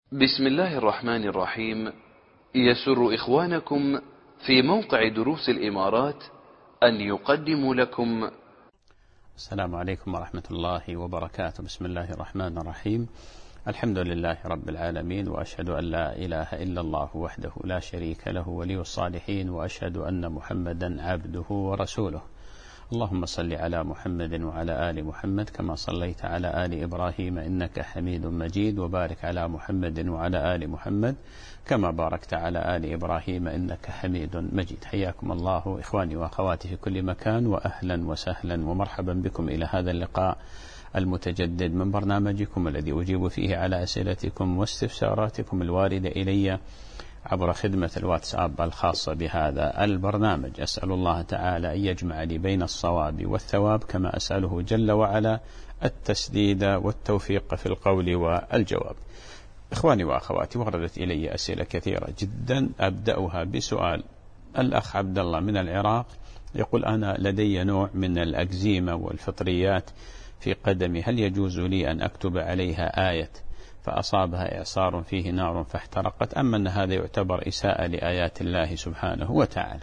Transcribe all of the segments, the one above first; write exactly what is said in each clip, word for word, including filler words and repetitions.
بسم الله الرحمن الرحيم. يسر إخوانكم في موقع دروس الإمارات أن يقدموا لكم. السلام عليكم ورحمة الله وبركاته. بسم الله الرحمن الرحيم. الحمد لله رب العالمين، وأشهد أن لا إله إلا الله وحده لا شريك له ولي الصالحين، وأشهد أن محمدا عبده ورسوله. اللهم صل على محمد وعلى آل محمد كما صليت على آل إبراهيم إنك حميد مجيد، وبارك على محمد وعلى آل محمد كما باركت على آل إبراهيم إنك حميد مجيد. حياكم الله إخواني وأخواتي في كل مكان، وأهلا وسهلا ومرحبا بكم إلى هذا اللقاء المتجدد من برنامجكم الذي أجيب فيه على أسئلتكم واستفساراتكم الواردة إلي عبر خدمة الواتساب الخاصة بهذا البرنامج. أسأل الله تعالى أن يجمع لي بين الصواب والثواب، كما أسأله جل وعلا التسديد والتوفيق في القول والجواب. إخواني وأخواتي، وردت إلي أسئلة كثيرة جدا، أبدأها بسؤال الأخ عبد الله من العراق، يقول: أنا لدي نوع من الأكزيما والفطريات في قدمي، هل يجوز لي أن أكتب عليها آية فأصابها إعصار فيه نار فاحترقت، أما أن هذا يعتبر إساءة لآيات الله سبحانه وتعالى؟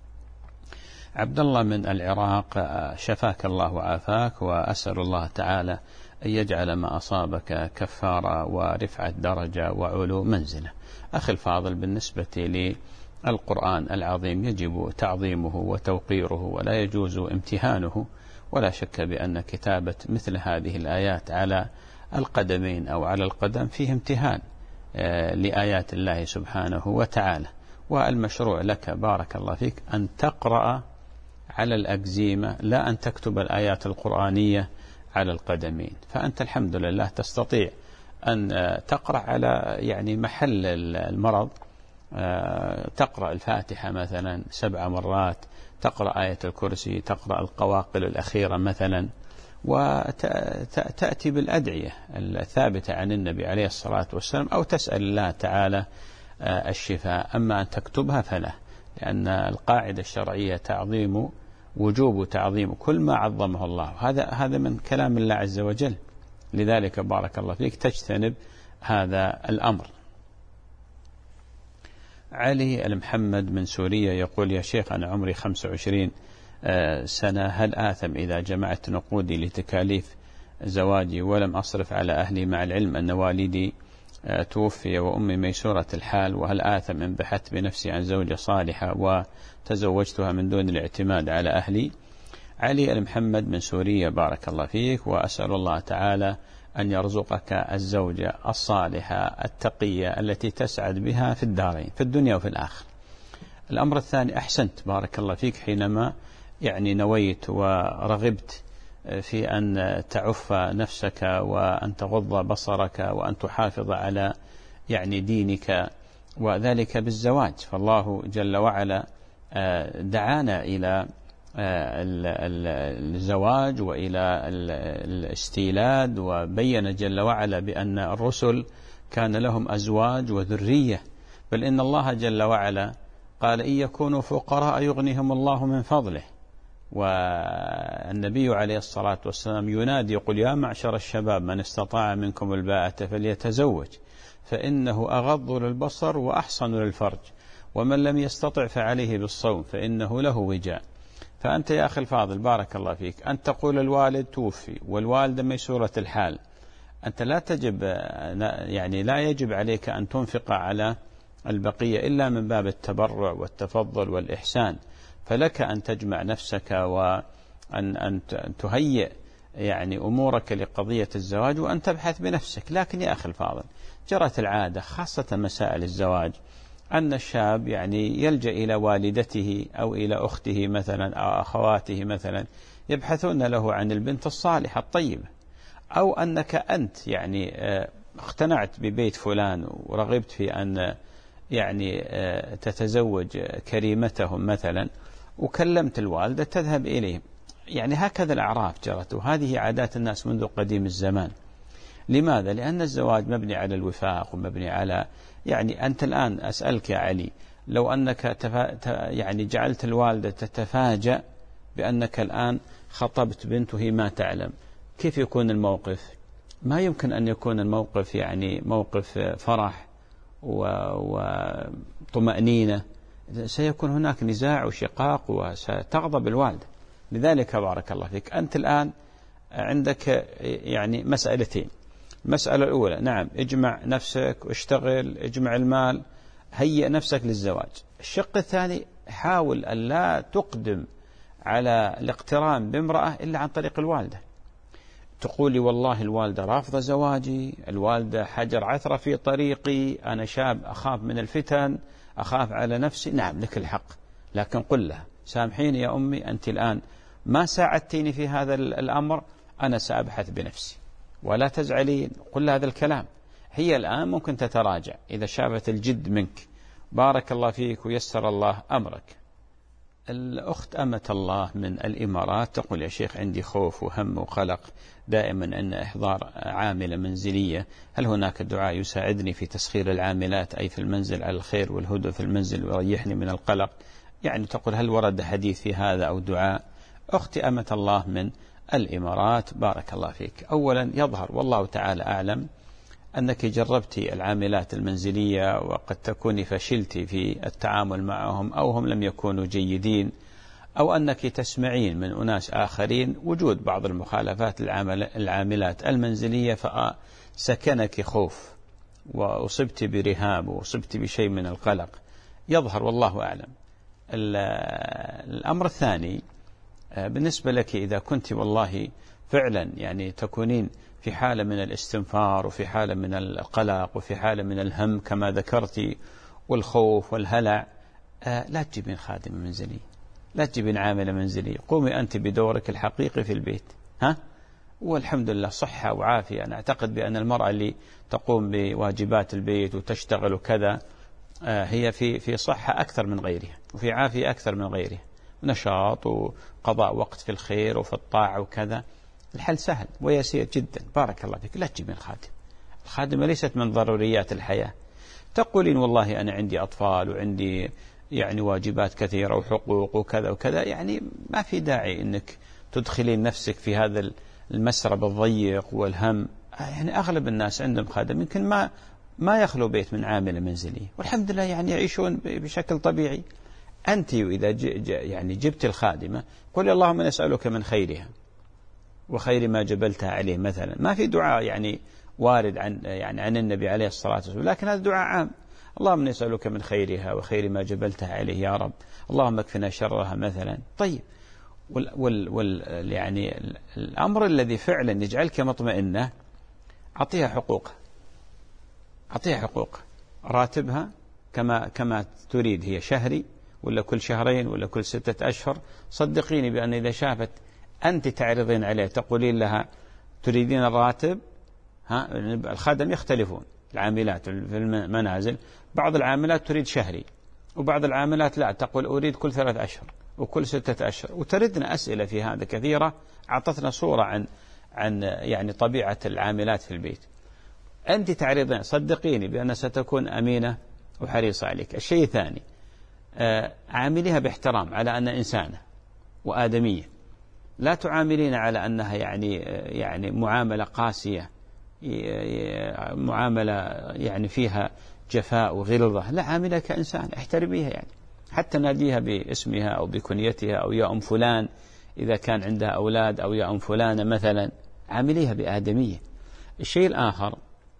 عبد الله من العراق، شفاك الله وعافاك، وأسأل الله تعالى أن يجعل ما أصابك كفارة ورفعة درجة وعلو منزلة. أخي الفاضل، بالنسبة للقرآن العظيم يجب تعظيمه وتوقيره، ولا يجوز امتهانه، ولا شك بأن كتابة مثل هذه الآيات على القدمين أو على القدم فيه امتهان لآيات الله سبحانه وتعالى. والمشروع لك بارك الله فيك أن تقرأ على الأكزيمة، لا أن تكتب الآيات القرآنية على القدمين. فأنت الحمد لله تستطيع أن تقرأ على يعني محل المرض، تقرأ الفاتحة مثلا سبع مرات، تقرأ آية الكرسي، تقرأ القواقل الأخيرة مثلا، وتأتي بالأدعية الثابتة عن النبي عليه الصلاة والسلام، أو تسأل الله تعالى الشفاء. أما أن تكتبها فلا، لأن القاعدة الشرعية تعظيم وجوب تعظيم كل ما عظمه الله، هذا هذا من كلام الله عز وجل. لذلك بارك الله فيك تجتنب هذا الأمر. علي المحمد من سوريا يقول: يا شيخ، أنا عمري خمسة وعشرين سنة، هل آثم إذا جمعت نقودي لتكاليف زواجي ولم أصرف على أهلي، مع العلم أن والدي توفي وأمي ميسورة الحال، وهل آثم إن بحثت بنفسي عن زوجة صالحة وتزوجتها من دون الاعتماد على أهلي؟ علي المحمد من سوريا، بارك الله فيك، وأسأل الله تعالى أن يرزقك الزوجة الصالحة التقية التي تسعد بها في الدارين، في الدنيا وفي الآخر. الأمر الثاني، أحسنت بارك الله فيك حينما يعني نويت ورغبت في أن تعف نفسك وأن تغض بصرك وأن تحافظ على يعني دينك، وذلك بالزواج. فالله جل وعلا دعانا إلى الزواج وإلى الاستيلاد، وبين جل وعلا بأن الرسل كان لهم أزواج وذرية، بل إن الله جل وعلا قال: إن يكونوا فقراء يغنيهم الله من فضله. والنبي عليه الصلاة والسلام ينادي يقول: يا معشر الشباب من استطاع منكم الباءة فليتزوج، فإنه أغض للبصر وأحصن للفرج، ومن لم يستطع فعليه بالصوم فإنه له وجاء. فأنت يا أخي الفاضل بارك الله فيك أن تقول الوالد توفي والوالدة ميسورة الحال، أنت لا تجب يعني لا يجب عليك أن تنفق على البقية إلا من باب التبرع والتفضل والإحسان، فلك أن تجمع نفسك وأن أن تهيئ يعني أمورك لقضية الزواج وأن تبحث بنفسك. لكن يا أخي الفاضل، جرت العادة خاصة مسائل الزواج أن الشاب يعني يلجأ إلى والدته أو إلى أخته مثلا أو أخواته مثلا، يبحثون له عن البنت الصالحة الطيبة، أو أنك أنت يعني اقتنعت ببيت فلان ورغبت في أن يعني تتزوج كريمتهم مثلا، وكلمت الوالدة تذهب إليهم. يعني هكذا الأعراف جرت، وهذه عادات الناس منذ قديم الزمان. لماذا؟ لأن الزواج مبني على الوفاق ومبني على يعني أنت الآن أسألك يا علي، لو أنك تفا... يعني جعلت الوالدة تتفاجأ بأنك الآن خطبت بنت وهي ما تعلم، كيف يكون الموقف؟ ما يمكن أن يكون الموقف يعني موقف فرح وطمأنينة، سيكون هناك نزاع وشقاق وستغضب الوالدة. لذلك بارك الله فيك أنت الآن عندك يعني مسألتين. المسألة الأولى نعم اجمع نفسك واشتغل، اجمع المال، هيئ نفسك للزواج. الشق الثاني حاول أن لا تقدم على الاقتران بامرأة إلا عن طريق الوالدة. تقولي والله الوالدة رافضة زواجي، الوالدة حجر عثرة في طريقي، أنا شاب أخاف من الفتن، أخاف على نفسي. نعم لك الحق، لكن قل لها سامحيني يا أمي أنت الآن ما ساعدتيني في هذا الأمر، أنا سأبحث بنفسي، ولا تزعلين. قل هذا الكلام. هي الآن ممكن تتراجع إذا شافت الجد منك. بارك الله فيك ويسر الله أمرك. الأخت أمة الله من الإمارات تقول يا شيخ عندي خوف وهم وقلق دائما أن إحضار عاملة منزلية، هل هناك دعاء يساعدني في تسخير العاملات أي في المنزل على الخير والهدوء في المنزل ويريحني من القلق؟ يعني تقول هل ورد حديث في هذا أو دعاء؟ أختي أمة الله من الإمارات بارك الله فيك، أولا يظهر والله تعالى أعلم أنك جربت العاملات المنزلية وقد تكوني فشلت في التعامل معهم، أو هم لم يكونوا جيدين، أو أنك تسمعين من أناس آخرين وجود بعض المخالفات العاملات المنزلية فسكنك خوف وأصبت برهاب وأصبت بشيء من القلق. يظهر والله أعلم. الأمر الثاني بالنسبة لك إذا كنت والله فعلا يعني تكونين في حالة من الاستنفار وفي حالة من القلق وفي حالة من الهم كما ذكرتي والخوف والهلع، لا تجيبين خادمة منزلية، لا تجيبين عاملة منزلية، قومي أنت بدورك الحقيقي في البيت. ها والحمد لله صحة وعافية. أنا أعتقد بأن المرأة اللي تقوم بواجبات البيت وتشتغل وكذا هي في في صحة أكثر من غيرها وفي عافية أكثر من غيرها، نشاط وقضاء وقت في الخير وفي الطاعة وكذا. الحل سهل ويسير جدا. بارك الله فيك. لا تجيبين خادم، الخادمة ليست من ضروريات الحياة. تقولين والله أنا عندي أطفال وعندي يعني واجبات كثيرة وحقوق وكذا وكذا، يعني ما في داعي أنك تدخلين نفسك في هذا المسرب الضيق والهم. يعني أغلب الناس عندهم خادم يمكن ما ما يخلو بيت من عاملة منزلية والحمد لله يعني يعيشون بشكل طبيعي. أنت وإذا ج يعني جبت الخادمة قل اللهم نسألك من خيرها وخير ما جبلتها عليه مثلا. ما في دعاء يعني وارد عن يعني عن النبي عليه الصلاة والسلام، لكن هذا دعاء عام. اللهم نسألك من خيرها وخير ما جبلتها عليه يا رب، اللهم اكفنا شرها مثلا. طيب وال وال وال يعني الأمر الذي فعلا يجعلك مطمئنة، أعطيها حقوقها، أعطيها حقوقها، راتبها كما كما تريد، هي شهري ولا كل شهرين ولا كل ستة أشهر. صدقيني بأن إذا شافت أنت تعرضين عليه تقولين لها تريدين الراتب، ها الخادم يختلفون، العاملات في المنازل بعض العاملات تريد شهري وبعض العاملات لا تقول أريد كل ثلاث أشهر وكل ستة أشهر. وتردنا أسئلة في هذا كثيرة أعطتنا صورة عن عن يعني طبيعة العاملات في البيت. أنت تعرضين صدقيني بأن ستكون أمينة وحريصة عليك. الشيء الثاني عامليها باحترام على أن إنسانة وآدمية، لا تعاملين على أنها يعني يعني معاملة قاسية، معاملة يعني فيها جفاء وغلظة. لا، عاملها كإنسان، احترميها، يعني حتى ناديها باسمها أو بكنيتها أو يا أم فلان إذا كان عندها أولاد، أو يا أم فلانة مثلا، عامليها بآدمية. الشيء الآخر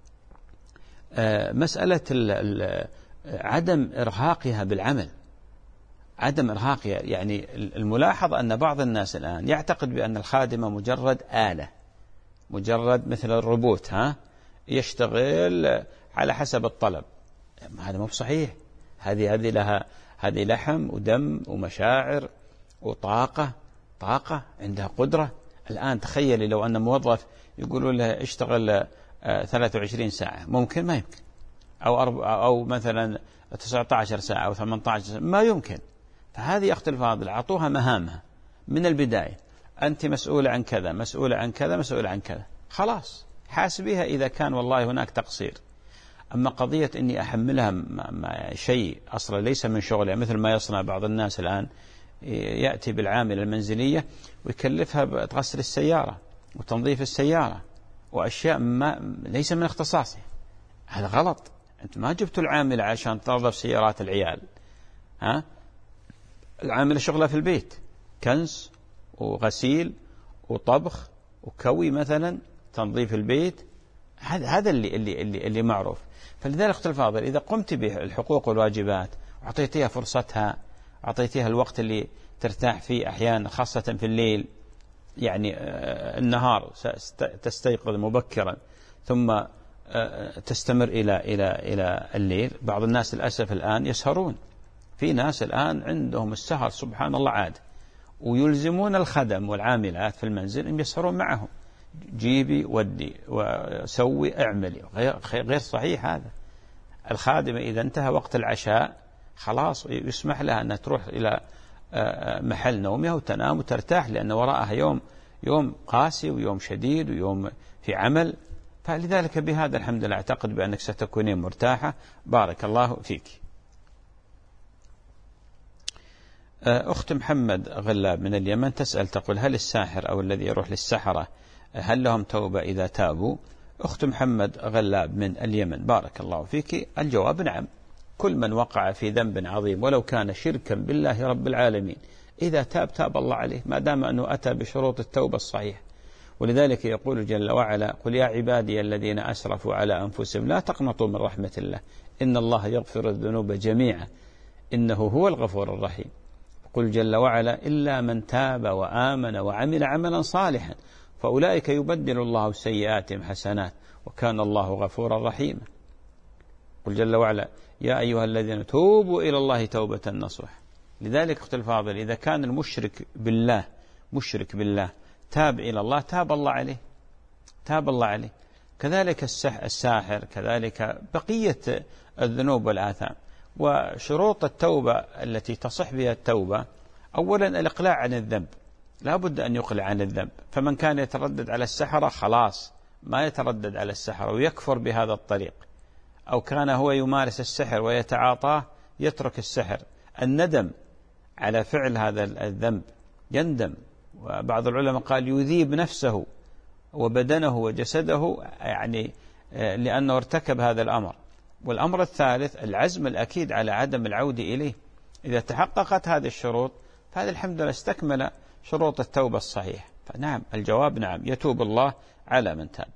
مسألة عدم إرهاقها بالعمل، عدم إرهاقها. يعني الملاحظ أن بعض الناس الآن يعتقد بأن الخادمة مجرد آلة، مجرد مثل الروبوت، ها يشتغل على حسب الطلب. هذا مو صحيح. هذه هذه لها هذه لحم ودم ومشاعر وطاقة، طاقة عندها قدرة. الآن تخيلي لو أن موظف يقولوا له اشتغل ثلاثة وعشرين ساعة، ممكن؟ ما يمكن. أو أربع أو مثلا تسعة عشر ساعة أو ثمانية عشر ساعة، ما يمكن. فهذه يا أختي الفاضلة أعطوها مهامها من البداية. أنت مسؤولة عن كذا، مسؤولة عن كذا، مسؤولة عن كذا، خلاص حاسبيها إذا كان والله هناك تقصير. أما قضية إني أحملها شيء أصلا ليس من شغلها، مثل ما يصنع بعض الناس الآن، يأتي بالعاملة المنزلية ويكلفها بغسل السيارة وتنظيف السيارة وأشياء ما ليس من اختصاصه. هذا غلط. أنت ما جبت العامل عشان تنظف سيارات العيال، ها؟ العامل شغله في البيت، كنس وغسيل وطبخ وكوي مثلا، تنظيف البيت، هذا هذا اللي اللي اللي, اللي معروف. فلذلك أختي الفاضل، إذا قمت بالحقوق والواجبات وأعطيتها فرصتها، أعطيتها الوقت اللي ترتاح فيه أحيانا خاصة في الليل، يعني النهار تستيقظ مبكرا ثم تستمر إلى إلى إلى الليل. بعض الناس للأسف الآن يسهرون، في ناس الآن عندهم السهر سبحان الله عاد، ويلزمون الخدم والعاملات في المنزل أن يسهرون معهم، جيبي ودي وسوي اعملي. غير غير صحيح هذا. الخادمة إذا انتهى وقت العشاء خلاص يسمح لها أن تروح إلى محل نومها وتنام وترتاح، لأن وراءها يوم يوم قاسي ويوم شديد ويوم في عمل. فلذلك بهذا الحمد لله أعتقد بأنك ستكونين مرتاحة. بارك الله فيك. أخت محمد غلاب من اليمن تسأل تقول: هل الساحر أو الذي يروح للسحرة هل لهم توبة إذا تابوا؟ أخت محمد غلاب من اليمن بارك الله فيك، الجواب نعم. كل من وقع في ذنب عظيم ولو كان شركا بالله رب العالمين إذا تاب تاب الله عليه، ما دام أنه أتى بشروط التوبة الصحيح. ولذلك يقول جل وعلا: قل يا عبادي الذين أسرفوا على أنفسهم لا تقنطوا من رحمة الله إن الله يغفر الذنوب جميعا إنه هو الغفور الرحيم. قل جل وعلا: إلا من تاب وآمن وعمل عملا صالحا فأولئك يبدل الله سيئاتهم حسنات وكان الله غفورا رحيما. قل جل وعلا: يا أيها الذين توبوا إلى الله توبة نصوح. لذلك أخت الفاضل، إذا كان المشرك بالله مشرك بالله تاب إلى الله تاب الله عليه، تاب الله عليه. كذلك الساحر، كذلك بقية الذنوب والآثام. وشروط التوبة التي تصح بها التوبة: أولا الإقلاع عن الذنب، لا بد أن يقلع عن الذنب. فمن كان يتردد على السحرة خلاص ما يتردد على السحرة ويكفر بهذا الطريق، أو كان هو يمارس السحر ويتعاطاه يترك السحر. الندم على فعل هذا الذنب، يندم. وبعض العلماء قال يذيب نفسه وبدنه وجسده، يعني لأنه ارتكب هذا الأمر. والأمر الثالث العزم الأكيد على عدم العودة إليه. إذا تحققت هذه الشروط فهذا الحمد لله استكمل شروط التوبة الصحيح. فنعم، الجواب نعم، يتوب الله على من تاب.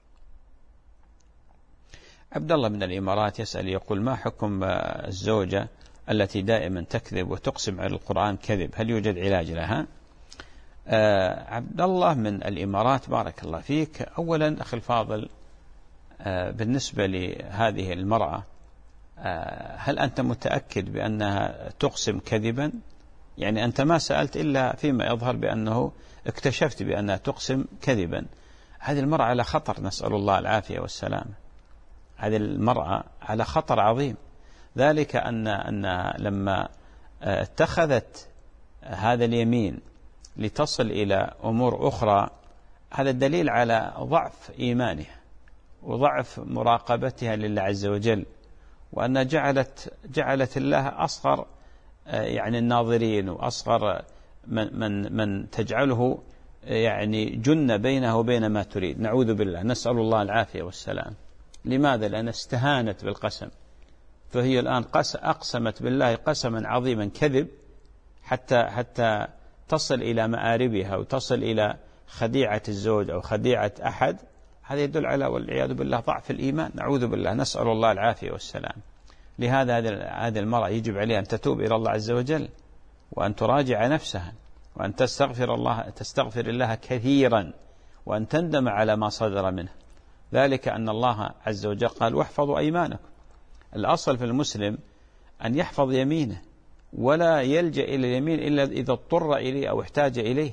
عبد الله من الإمارات يسأل يقول: ما حكم الزوجة التي دائما تكذب وتقسم على القرآن كذب، هل يوجد علاج لها؟ آه عبد الله من الإمارات بارك الله فيك. أولا أخي الفاضل، آه بالنسبة لهذه المرأة، آه هل أنت متأكد بأنها تقسم كذبا؟ يعني أنت ما سألت إلا فيما يظهر بأنه اكتشفت بأنها تقسم كذبا. هذه المرأة على خطر، نسأل الله العافية والسلامة. هذه المرأة على خطر عظيم. ذلك أن أن لما اتخذت هذا اليمين لتصل إلى أمور أخرى، هذا الدليل على ضعف إيمانها وضعف مراقبتها لله عز وجل، وأن جعلت جعلت الله أصغر يعني الناظرين، وأصغر من من من تجعله يعني جن بينه وبين ما تريد. نعوذ بالله، نسأل الله العافية والسلام. لماذا؟ لأن استهانت بالقسم. فهي الآن أقسمت بالله قسما عظيما كذب حتى حتى تصل إلى مآربها وتصل إلى خديعة الزوج أو خديعة أحد. هذا يدل على والعياذ بالله ضعف الإيمان. نعوذ بالله، نسأل الله العافية والسلام. لهذا هذه المرأة يجب عليها أن تتوب إلى الله عز وجل، وأن تراجع نفسها، وأن تستغفر الله تستغفر الله كثيرا، وأن تندم على ما صدر منه. ذلك أن الله عز وجل قال: واحفظوا أيمانكم. الأصل في المسلم أن يحفظ يمينه ولا يلجأ إلى اليمين إلا إذا اضطر إليه أو احتاج إليه.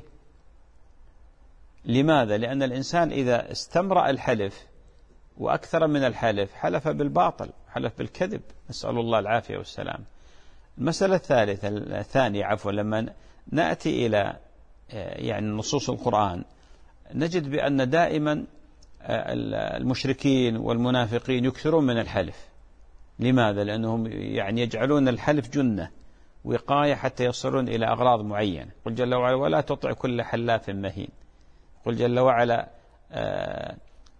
لماذا؟ لأن الإنسان إذا استمرأ الحلف وأكثر من الحلف حلف بالباطل، حلف بالكذب، نسأل الله العافية والسلام. المسألة الثالثة الثانية عفوا لما نأتي إلى يعني نصوص القرآن نجد بأن دائما المشركين والمنافقين يكثرون من الحلف. لماذا؟ لأنهم يعني يجعلون الحلف جنة وقاية حتى يصلون إلى أغراض معينة. قل جل وعلا: ولا تطع كل حلاف مهين. قل جل وعلا: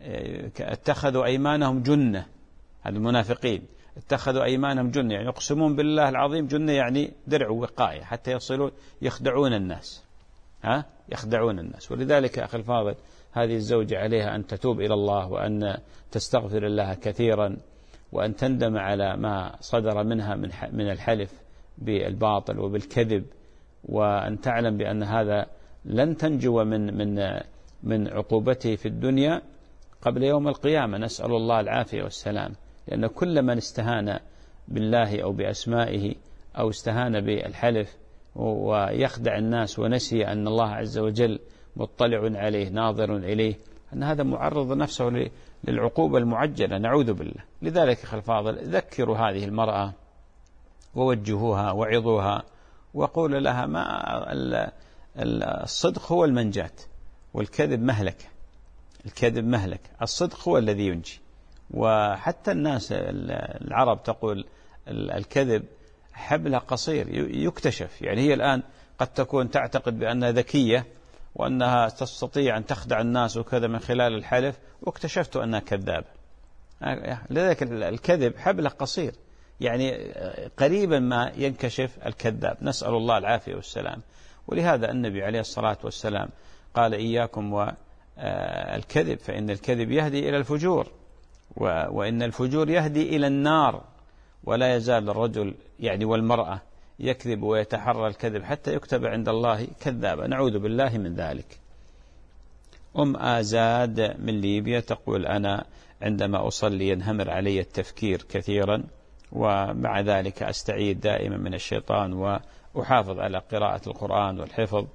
اتخذوا أيمانهم جنة، هذا المنافقين اتخذوا أيمانهم جنة، يعني يقسمون بالله العظيم جنة يعني درع وقاية حتى يصلوا يخدعون الناس، ها يخدعون الناس. ولذلك أخي الفاضل هذه الزوجة عليها أن تتوب إلى الله، وأن تستغفر الله كثيرا، وأن تندم على ما صدر منها من من الحلف بالباطل وبالكذب، وأن تعلم بأن هذا لن تنجو من من من عقوبته في الدنيا قبل يوم القيامة، نسأل الله العافية والسلام. لأن كل من استهان بالله أو بأسمائه أو استهان بالحلف ويخدع الناس ونسي أن الله عز وجل مطلع عليه ناظر إليه، أن هذا معرض نفسه للعقوبة المعجلة، نعوذ بالله. لذلك أخي الفاضل ذكروا هذه المرأة ووجهوها وعظوها، وقول لها ما الصدق هو المنجاة، والكذب مهلكة. الكذب مهلكة، الصدق هو الذي ينجي. وحتى الناس العرب تقول الكذب حبل قصير يكتشف، يعني هي الآن قد تكون تعتقد بأنها ذكية وأنها تستطيع أن تخدع الناس وكذا من خلال الحلف، واكتشفت أنها كذابة. لذلك الكذب حبل قصير، يعني قريبا ما ينكشف الكذاب، نسأل الله العافية والسلام. ولهذا النبي عليه الصلاة والسلام قال إياكم والكذب فإن الكذب يهدي إلى الفجور، وإن الفجور يهدي إلى النار. ولا يزال الرجل يعني والمرأة يكذب ويتحرى الكذب حتى يكتب عند الله كذابا، نعوذ بالله من ذلك. أم آزاد من ليبيا تقول أنا عندما أصلي ينهمر علي التفكير كثيرا، ومع ذلك أستعيذ دائما من الشيطان، وأحافظ على قراءة القرآن والحفظ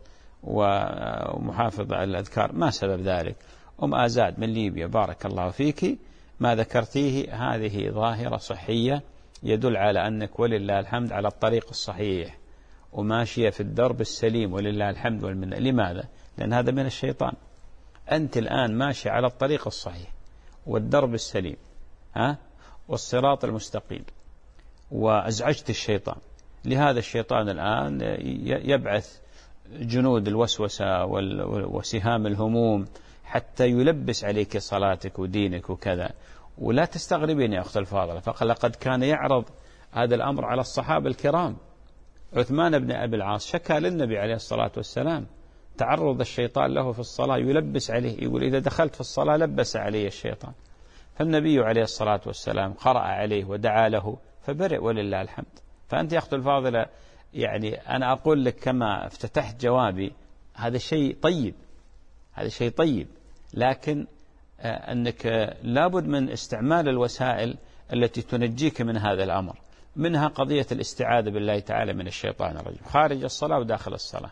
ومحافظ على الأذكار، ما سبب ذلك؟ أم آزاد من ليبيا بارك الله فيك، ما ذكرتيه هذه ظاهرة صحية يدل على أنك ولله الحمد على الطريق الصحيح وماشية في الدرب السليم ولله الحمد والمنة. لماذا؟ لأن هذا من الشيطان. أنت الآن ماشي على الطريق الصحيح والدرب السليم، ها والصراط المستقيم، وأزعجت الشيطان. لهذا الشيطان الآن يبعث جنود الوسوسة وسهام الهموم حتى يلبس عليك صلاتك ودينك وكذا. ولا تستغربين يا أخت الفاضلة، فلقد كان يعرض هذا الأمر على الصحابة الكرام. عثمان بن أبي العاص شكى للنبي عليه الصلاة والسلام تعرض الشيطان له في الصلاة، يلبس عليه، يقول إذا دخلت في الصلاة لبس علي الشيطان. فالنبي عليه الصلاة والسلام قرأ عليه ودعا له فبرئ ولله الحمد. فأنت يا أخت الفاضلة يعني أنا أقول لك كما افتتحت جوابي، هذا شيء طيب، هذا شيء طيب، لكن أنك لابد من استعمال الوسائل التي تنجيك من هذا الأمر. منها قضية الاستعاذة بالله تعالى من الشيطان الرجيم خارج الصلاة وداخل الصلاة.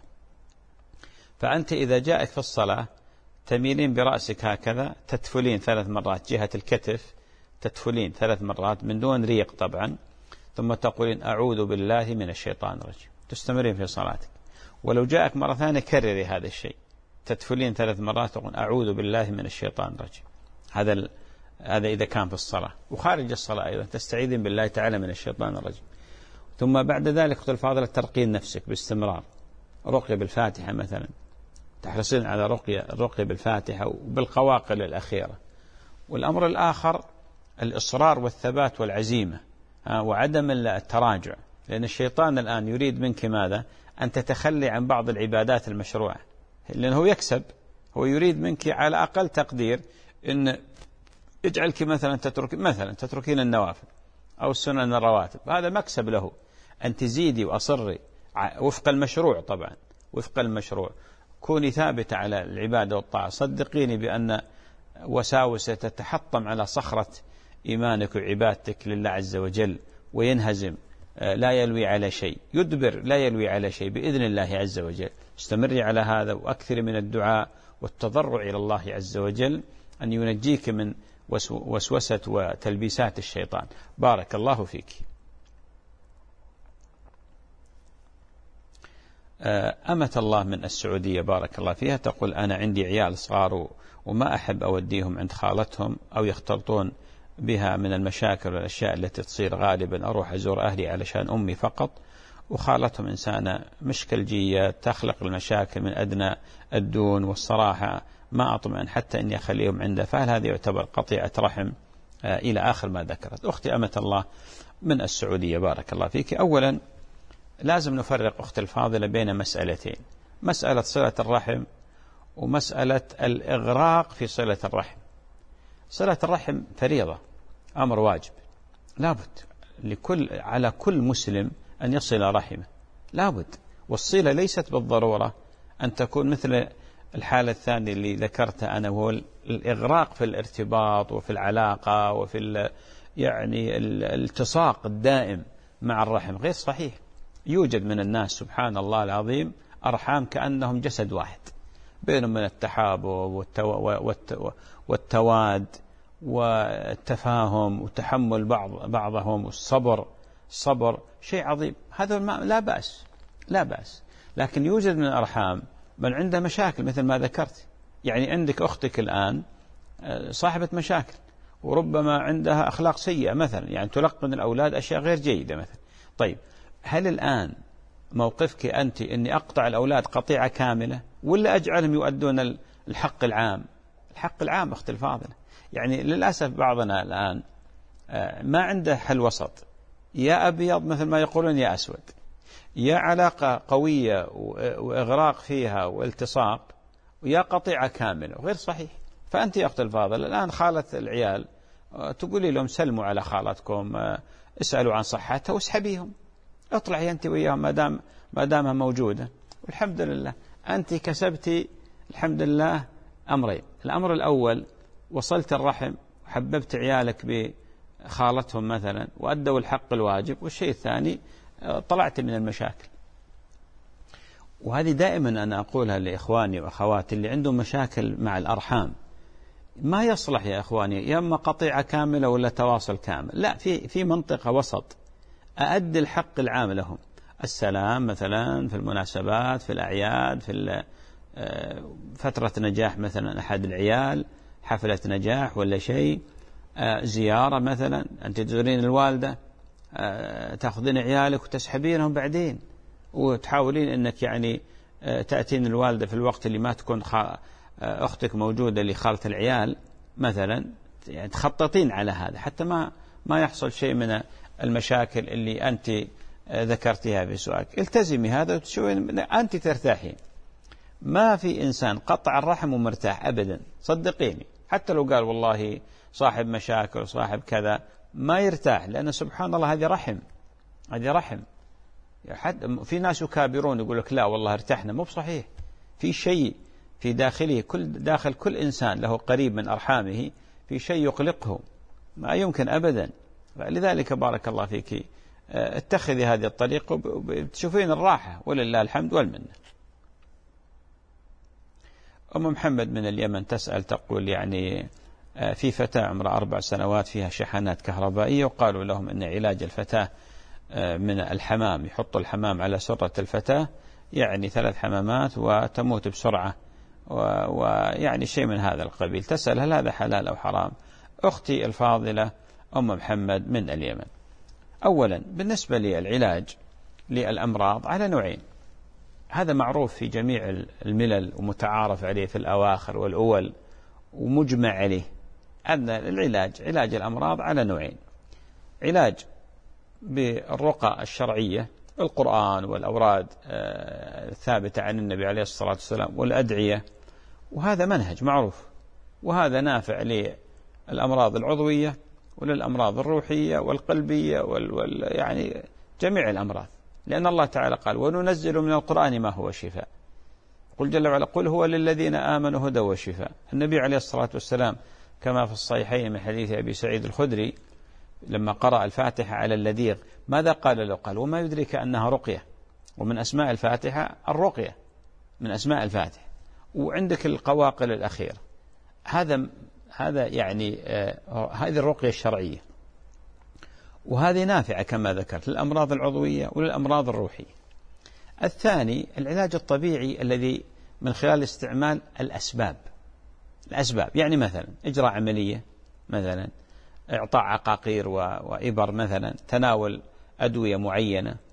فأنت إذا جاءك في الصلاة تميلين برأسك هكذا، تتفلين ثلاث مرات جهة الكتف، تتفلين ثلاث مرات من دون ريق طبعا، ثم تقولين أعوذ بالله من الشيطان الرجيم، تستمرين في صلاتك. ولو جاءك مرة ثانية كرري هذا الشيء، تتفلين ثلاث مرات تقول أعوذ بالله من الشيطان الرجيم. هذا ال... هذا إذا كان في الصلاة. وخارج الصلاة أيضا تستعيذين بالله تعالى من الشيطان الرجيم. ثم بعد ذلك أخت الفاضلة ترقين نفسك باستمرار، رقية بالفاتحة مثلا، تحرصين على رقية الرقية بالفاتحة وبالقواقل الأخيرة. والأمر الآخر الإصرار والثبات والعزيمة وعدم التراجع، لأن الشيطان الآن يريد منك ماذا؟ أن تتخلي عن بعض العبادات المشروعة، لأنه يكسب، هو يريد منك على أقل تقدير أن يجعلك مثلا تترك مثلا تتركين النوافل أو السنن الرواتب، هذا مكسب له، أن تزيدي وأصري وفق المشروع. طبعا وفق المشروع كوني ثابتة على العبادة والطاعة. صدقيني بأن وساوس تتحطم على صخرة إيمانك وعبادتك لله عز وجل، وينهزم، لا يلوي على شيء، يدبر لا يلوي على شيء بإذن الله عز وجل. استمري على هذا، وأكثر من الدعاء والتضرع إلى الله عز وجل أن ينجيك من وسوسة وتلبيسات الشيطان. بارك الله فيك. أمة الله من السعودية بارك الله فيها تقول أنا عندي عيال صغار وما أحب أوديهم عند خالتهم أو يختلطون بها من المشاكل والأشياء التي تصير، غالبا أروح أزور أهلي علشان أمي فقط، وخالتهم إنسانة مشكلجية تخلق المشاكل من أدنى الدون، والصراحة ما أطمئن حتى أني أخليهم عنده، فهل هذا يعتبر قطيعة رحم؟ إلى آخر ما ذكرت. أختي أمة الله من السعودية بارك الله فيك، أولا لازم نفرق أختي الفاضلة بين مسألتين: مسألة صلة الرحم ومسألة الإغراق في صلة الرحم. صلة الرحم فريضة، أمر واجب، لابد لكل على كل مسلم أن يصل رحمه، لابد. والصلة ليست بالضرورة أن تكون مثل الحالة الثانية اللي ذكرتها أنا، وهو الإغراق في الارتباط وفي العلاقة وفي يعني الالتصاق الدائم مع الرحم، غير صحيح. يوجد من الناس سبحان الله العظيم أرحام كأنهم جسد واحد، بينهم من التحابب والتواد والتفاهم وتحمل بعض بعضهم والصبر. الصبر شيء عظيم، هذا لا بأس لا بأس. لكن يوجد من الأرحام من عنده مشاكل مثل ما ذكرت. يعني عندك أختك الآن صاحبة مشاكل، وربما عندها أخلاق سيئة مثلا، يعني تلقن الأولاد أشياء غير جيدة مثلا. طيب هل الآن موقفك أنت أني أقطع الأولاد قطيعة كاملة، ولا أجعلهم يؤدون الحق العام؟ الحق العام أختي الفاضلة. يعني للأسف بعضنا الآن ما عنده حل وسط، يا أبيض مثل ما يقولون يا أسود، يا علاقة قوية وإغراق فيها والتصاق، ويا قطيعة كاملة، وغير صحيح. فأنت يا أختي الفاضلة الآن خالة العيال تقولي لهم سلموا على خالتكم، اسألوا عن صحتها واسحبيهم، اطلعي أنت وياهم ما دام ما دامها موجودة، والحمد لله أنت كسبتي الحمد لله أمرين. الأمر الأول وصلت الرحم وحببت عيالك بخالتهم مثلا وأدوا الحق الواجب، والشيء الثاني طلعت من المشاكل. وهذه دائما أنا أقولها لإخواني وأخواتي اللي عندهم مشاكل مع الأرحام، ما يصلح يا إخواني يا إما قطيعة كاملة ولا تواصل كامل، لا، في في منطقة وسط، أؤدي الحق العام لهم، السلام مثلا في المناسبات، في الأعياد، في فترة نجاح مثلا أحد العيال، حفلة نجاح ولا شيء، زيارة مثلا، أنت تزورين الوالدة تأخذين عيالك وتسحبينهم بعدين، وتحاولين أنك يعني تأتين الوالدة في الوقت اللي ما تكون أختك موجودة لخالة العيال مثلا، يعني تخططين على هذا حتى ما ما يحصل شيء من المشاكل اللي أنت ذكرتها بسؤالك. التزمي هذا وتشوفين أنت ترتاحين. ما في إنسان قطع الرحم ومرتاح أبدا، صدقيني، حتى لو قال والله صاحب مشاكل وصاحب كذا ما يرتاح، لأن سبحان الله هذه رحم، هذه رحم. حد في ناس يكابرون يقول لك لا والله ارتحنا، مو بصحيح. في شيء في داخله، كل داخل كل إنسان له قريب من أرحامه في شيء يقلقه، ما يمكن أبدا. لذلك بارك الله فيك اتخذي هذه الطريقة وتشوفين الراحة ولله الحمد والمنة. أم محمد من اليمن تسأل تقول يعني في فتاة عمرها أربع سنوات فيها شحنات كهربائية، وقالوا لهم أن علاج الفتاة من الحمام، يحط الحمام على سرة الفتاة يعني ثلاث حمامات وتموت بسرعة، ويعني شيء من هذا القبيل. تسأل هل هذا حلال أو حرام؟ أختي الفاضلة أم محمد من اليمن، أولا بالنسبة للعلاج للأمراض على نوعين، هذا معروف في جميع الملل ومتعارف عليه في الأواخر والأول ومجمع عليه، أن العلاج علاج الأمراض على نوعين: علاج بالرقى الشرعية، القرآن والأوراد الثابتة عن النبي عليه الصلاة والسلام والأدعية، وهذا منهج معروف، وهذا نافع للأمراض العضوية وللأمراض الروحية والقلبية وال... وال... يعني جميع الأمراض، لأن الله تعالى قال وننزل من القرآن ما هو شفاء. قل جل وعلا قل هو للذين آمنوا هدى وشفاء. النبي عليه الصلاة والسلام كما في الصحيحين من حديث أبي سعيد الخدري لما قرأ الفاتحة على اللذيغ ماذا قال له؟ قال وما يدرك أنها رقية، ومن أسماء الفاتحة الرقية، من أسماء الفاتحة. وعندك القواقل الأخيرة، هذا هذا يعني آه هذه الرقية الشرعية، وهذه نافعة كما ذكرت للأمراض العضوية وللأمراض الروحية. الثاني العلاج الطبيعي الذي من خلال استعمال الأسباب، الأسباب يعني مثلا إجراء عملية، مثلا إعطاء عقاقير وإبر، مثلا تناول أدوية معينة،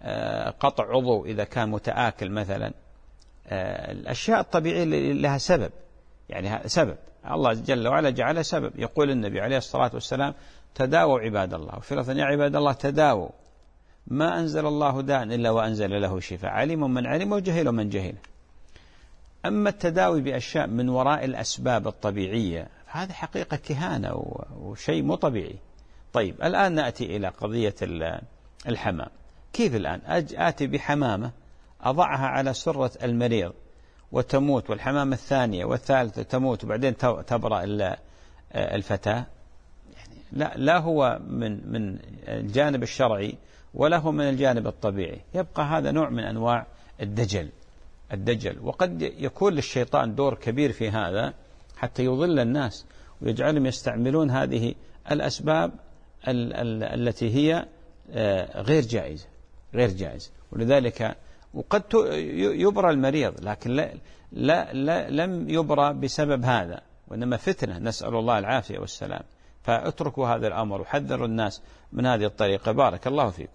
قطع عضو إذا كان متآكل مثلا. الأشياء الطبيعية لها سبب، يعني سبب الله جل وعلا جعلها سبب. يقول النبي عليه الصلاة والسلام: تداووا عباد الله، وفي لفظ يا عباد الله تداووا، ما أنزل الله داء إلا وأنزل له شفاء، عليم من علم وجهل من جهل. أما التداوي بأشياء من وراء الأسباب الطبيعية هذه حقيقة كهانة وشيء مو طبيعي. طيب الآن نأتي إلى قضية الحمام. كيف الآن آتي بحمامة أضعها على سرة المريض وتموت، والحمامة الثانية والثالثة تموت، وبعدين تبرأ الفتاة؟ يعني لا, لا هو من من الجانب الشرعي ولا هو من الجانب الطبيعي. يبقى هذا نوع من أنواع الدجل الدجل وقد يكون للشيطان دور كبير في هذا حتى يضل الناس ويجعلهم يستعملون هذه الأسباب ال ال التي هي غير جائزة غير جائزة ولذلك وقد يبرى المريض، لكن لا لا لا لم يبرى بسبب هذا، وإنما فتنة، نسأل الله العافية والسلام. فاتركوا هذا الأمر وحذروا الناس من هذه الطريقة. بارك الله فيكم.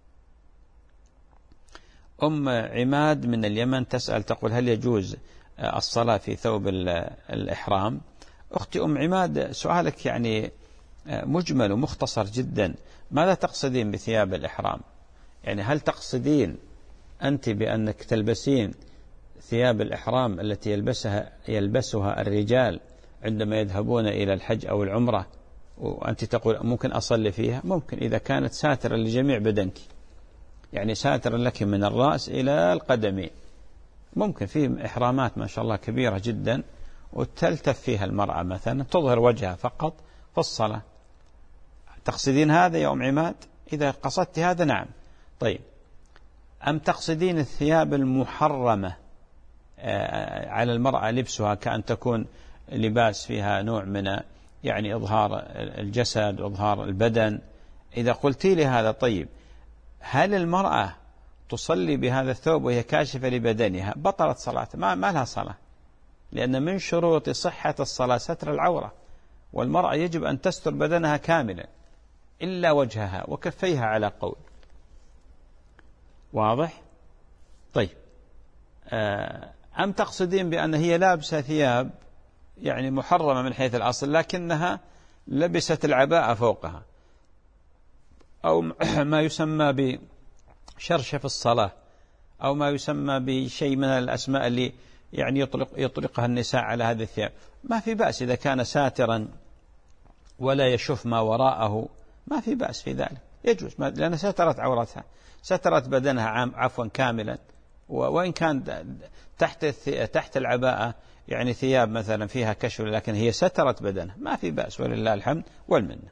أم عماد من اليمن تسأل تقول: هل يجوز الصلاة في ثوب الإحرام؟ أختي أم عماد، سؤالك يعني مجمل ومختصر جدا. ماذا تقصدين بثياب الإحرام؟ يعني هل تقصدين أنت بأنك تلبسين ثياب الإحرام التي يلبسها يلبسها الرجال عندما يذهبون إلى الحج أو العمرة، وأنت تقول ممكن أصلي فيها؟ ممكن إذا كانت ساترة لجميع بدنك، يعني ساترا لك من الرأس إلى القدمين. ممكن في إحرامات ما شاء الله كبيرة جدا وتلتف فيها المرأة مثلا تظهر وجهها فقط في الصلاة. تقصدين هذا يا أم عماد؟ إذا قصدت هذا نعم. طيب، أم تقصدين الثياب المحرمة على المرأة لبسها كأن تكون لباس فيها نوع من يعني إظهار الجسد وإظهار البدن؟ إذا قلتي لي هذا طيب، هل المرأة تصلي بهذا الثوب وهي كاشفة لبدنها؟ بطلت صلاتها، ما, ما لها صلاة، لأن من شروط صحة الصلاة ستر العورة، والمرأة يجب أن تستر بدنها كاملا إلا وجهها وكفيها على قول. واضح؟ طيب، أم تقصدين بأن هي لابسة ثياب يعني محرمة من حيث الأصل لكنها لبست العباءة فوقها، أو ما يسمى بشرشف الصلاة، أو ما يسمى بشيء من الأسماء اللي يعني يطلق يطلقها النساء على هذه الثياب؟ ما في بأس إذا كان ساترا ولا يشوف ما وراءه، ما في بأس في ذلك، يجوز، لأن سترت عورتها، سترت بدنها عفوا كاملا. وإن كان تحت تحت العباءة يعني ثياب مثلا فيها كشف لكن هي سترت بدنها، ما في بأس، ولله الحمد والمنة.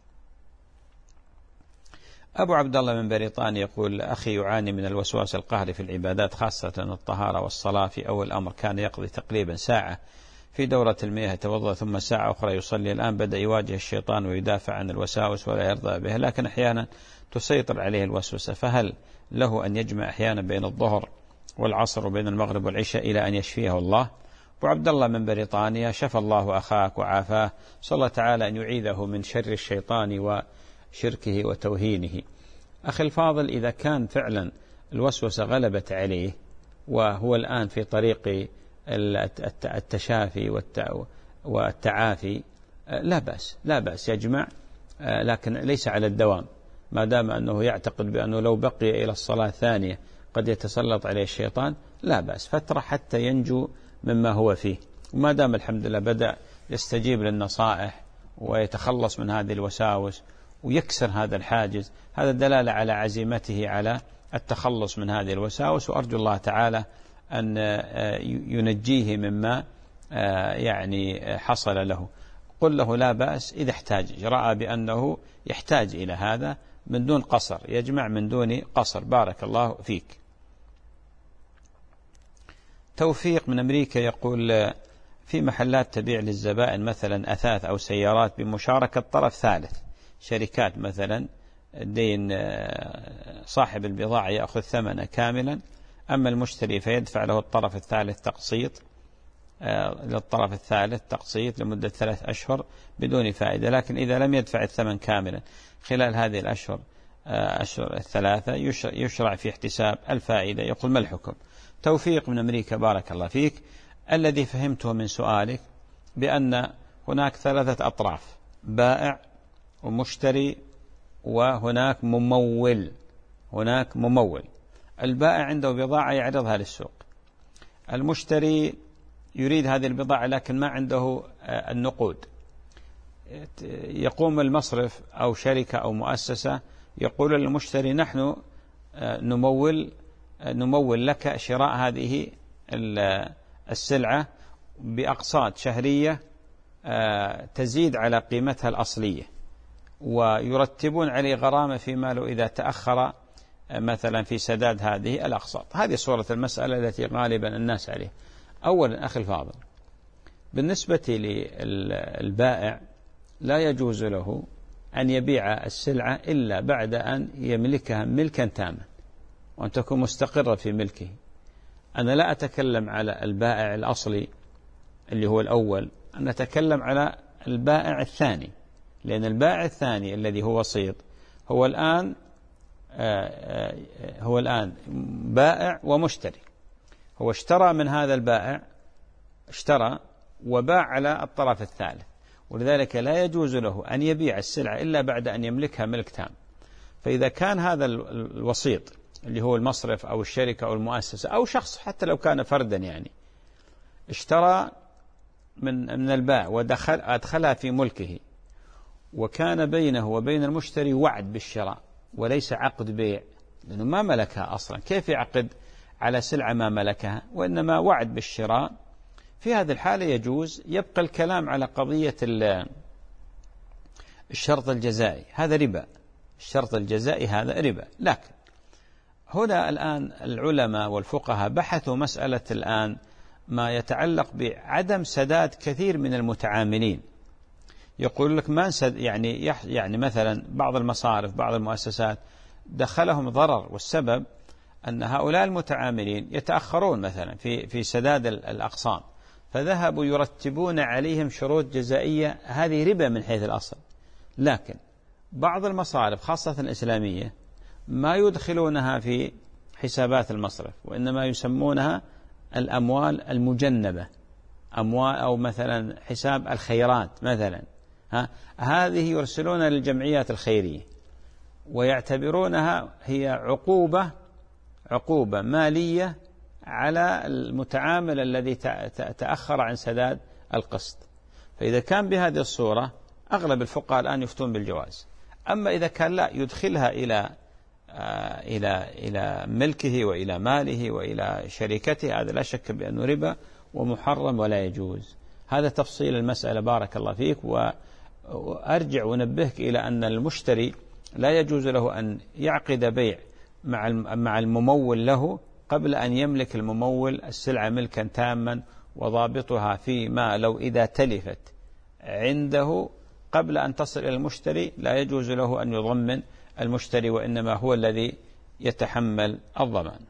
أبو عبد الله من بريطانيا يقول: أخي يعاني من الوسواس القهري في العبادات خاصة الطهارة والصلاة. في أول أمر كان يقضي تقريبا ساعة في دورة المياه يتوضأ ثم ساعة أخرى يصلي. الآن بدأ يواجه الشيطان ويدافع عن الوساوس ولا يرضى بها، لكن أحيانا تسيطر عليه الوسوسة، فهل له أن يجمع أحيانا بين الظهر والعصر وبين المغرب والعشاء إلى أن يشفيه الله؟ أبو عبد الله من بريطانيا، شفى الله أخاك وعافاه، صلى الله تعالى أن يعيذه من شر الشيطان وشركه وتوهينه. أخي الفاضل، إذا كان فعلا الوسوسة غلبت عليه وهو الآن في طريق التشافي والتعافي، لا بأس لا بأس يجمع، لكن ليس على الدوام، ما دام أنه يعتقد بأنه لو بقي إلى الصلاة الثانية قد يتسلط عليه الشيطان، لا بأس، فترة حتى ينجو مما هو فيه. وما دام الحمد لله بدأ يستجيب للنصائح ويتخلص من هذه الوساوس ويكسر هذا الحاجز، هذا دلالة على عزيمته على التخلص من هذه الوساوس، وأرجو الله تعالى أن ينجيه مما يعني حصل له. قل له لا بأس إذا احتاج، رأى بأنه يحتاج إلى هذا من دون قصر، يجمع من دون قصر. بارك الله فيك. توفيق من أمريكا يقول: في محلات تبيع للزبائن مثلا أثاث أو سيارات بمشاركة طرف ثالث، شركات مثلا، دين صاحب البضاعة يأخذ ثمنه كاملا، أما المشتري فيدفع له الطرف الثالث تقسيط، للطرف الثالث تقسيط لمدة ثلاث أشهر بدون فائدة، لكن إذا لم يدفع الثمن كاملا خلال هذه الأشهر أشهر الثلاثة يشرع في احتساب الفائدة. يقول: ما الحكم؟ توفيق من أمريكا، بارك الله فيك. الذي فهمته من سؤالك بأن هناك ثلاثة أطراف: بائع ومشتري وهناك ممول. هناك ممول. البائع عنده بضاعة يعرضها للسوق، المشتري يريد هذه البضاعة لكن ما عنده النقود. يقوم المصرف أو شركة أو مؤسسة يقول للمشتري: نحن نمول نمول لك شراء هذه السلعة بأقساط شهرية تزيد على قيمتها الأصلية، ويرتبون عليه غرامة فيما لو إذا تأخر مثلا في سداد هذه الأقساط. هذه صورة المسألة التي غالبا الناس عليه. أولا أخي الفاضل، بالنسبة للبائع لا يجوز له أن يبيع السلعة إلا بعد أن يملكها ملكا تاما وأن تكون مستقرة في ملكه. أنا لا أتكلم على البائع الأصلي اللي هو الأول، أنا أتكلم على البائع الثاني، لأن البائع الثاني الذي هو وسيط هو الآن هو الآن بائع ومشتري. هو اشترى من هذا البائع، اشترى وباع على الطرف الثالث، ولذلك لا يجوز له أن يبيع السلعة إلا بعد أن يملكها ملك تام. فإذا كان هذا الوسيط اللي هو المصرف أو الشركة أو المؤسسة أو شخص حتى لو كان فردا يعني اشترى من من البائع ودخل أدخلها في ملكه، وكان بينه وبين المشتري وعد بالشراء وليس عقد بيع، لأنه ما ملكها أصلا، كيف يعقد على سلعة ما ملكها؟ وإنما وعد بالشراء. في هذه الحالة يجوز. يبقى الكلام على قضية الشرط الجزائي، هذا ربا. الشرط الجزائي هذا ربا. لكن هنا الآن العلماء والفقهاء بحثوا مسألة الآن ما يتعلق بعدم سداد كثير من المتعاملين. يقول لك ما نسد، يعني يعني مثلا بعض المصارف بعض المؤسسات دخلهم ضرر، والسبب أن هؤلاء المتعاملين يتأخرون مثلا في في سداد الأقساط، فذهبوا يرتبون عليهم شروط جزائية. هذه ربا من حيث الأصل. لكن بعض المصارف خاصة الإسلامية ما يدخلونها في حسابات المصرف، وإنما يسمونها الأموال المجنبة، أموال أو مثلا حساب الخيرات مثلا. ها هذه يرسلونها للجمعيات الخيرية ويعتبرونها هي عقوبة عقوبة مالية على المتعامل الذي تأخر عن سداد القسط. فإذا كان بهذه الصورة أغلب الفقهاء الآن يفتون بالجواز. أما إذا كان لا، يدخلها إلى آه إلى إلى ملكه وإلى ماله وإلى شركته، هذا لا شك بأنه ربا ومحرم ولا يجوز. هذا تفصيل المسألة، بارك الله فيك. وأرجع ونبهك إلى أن المشتري لا يجوز له أن يعقد بيع مع مع الممول له قبل أن يملك الممول السلعة ملكا تاما، وضابطها فيما لو إذا تلفت عنده قبل أن تصل إلى المشتري لا يجوز له أن يضمن المشتري، وإنما هو الذي يتحمل الضمان.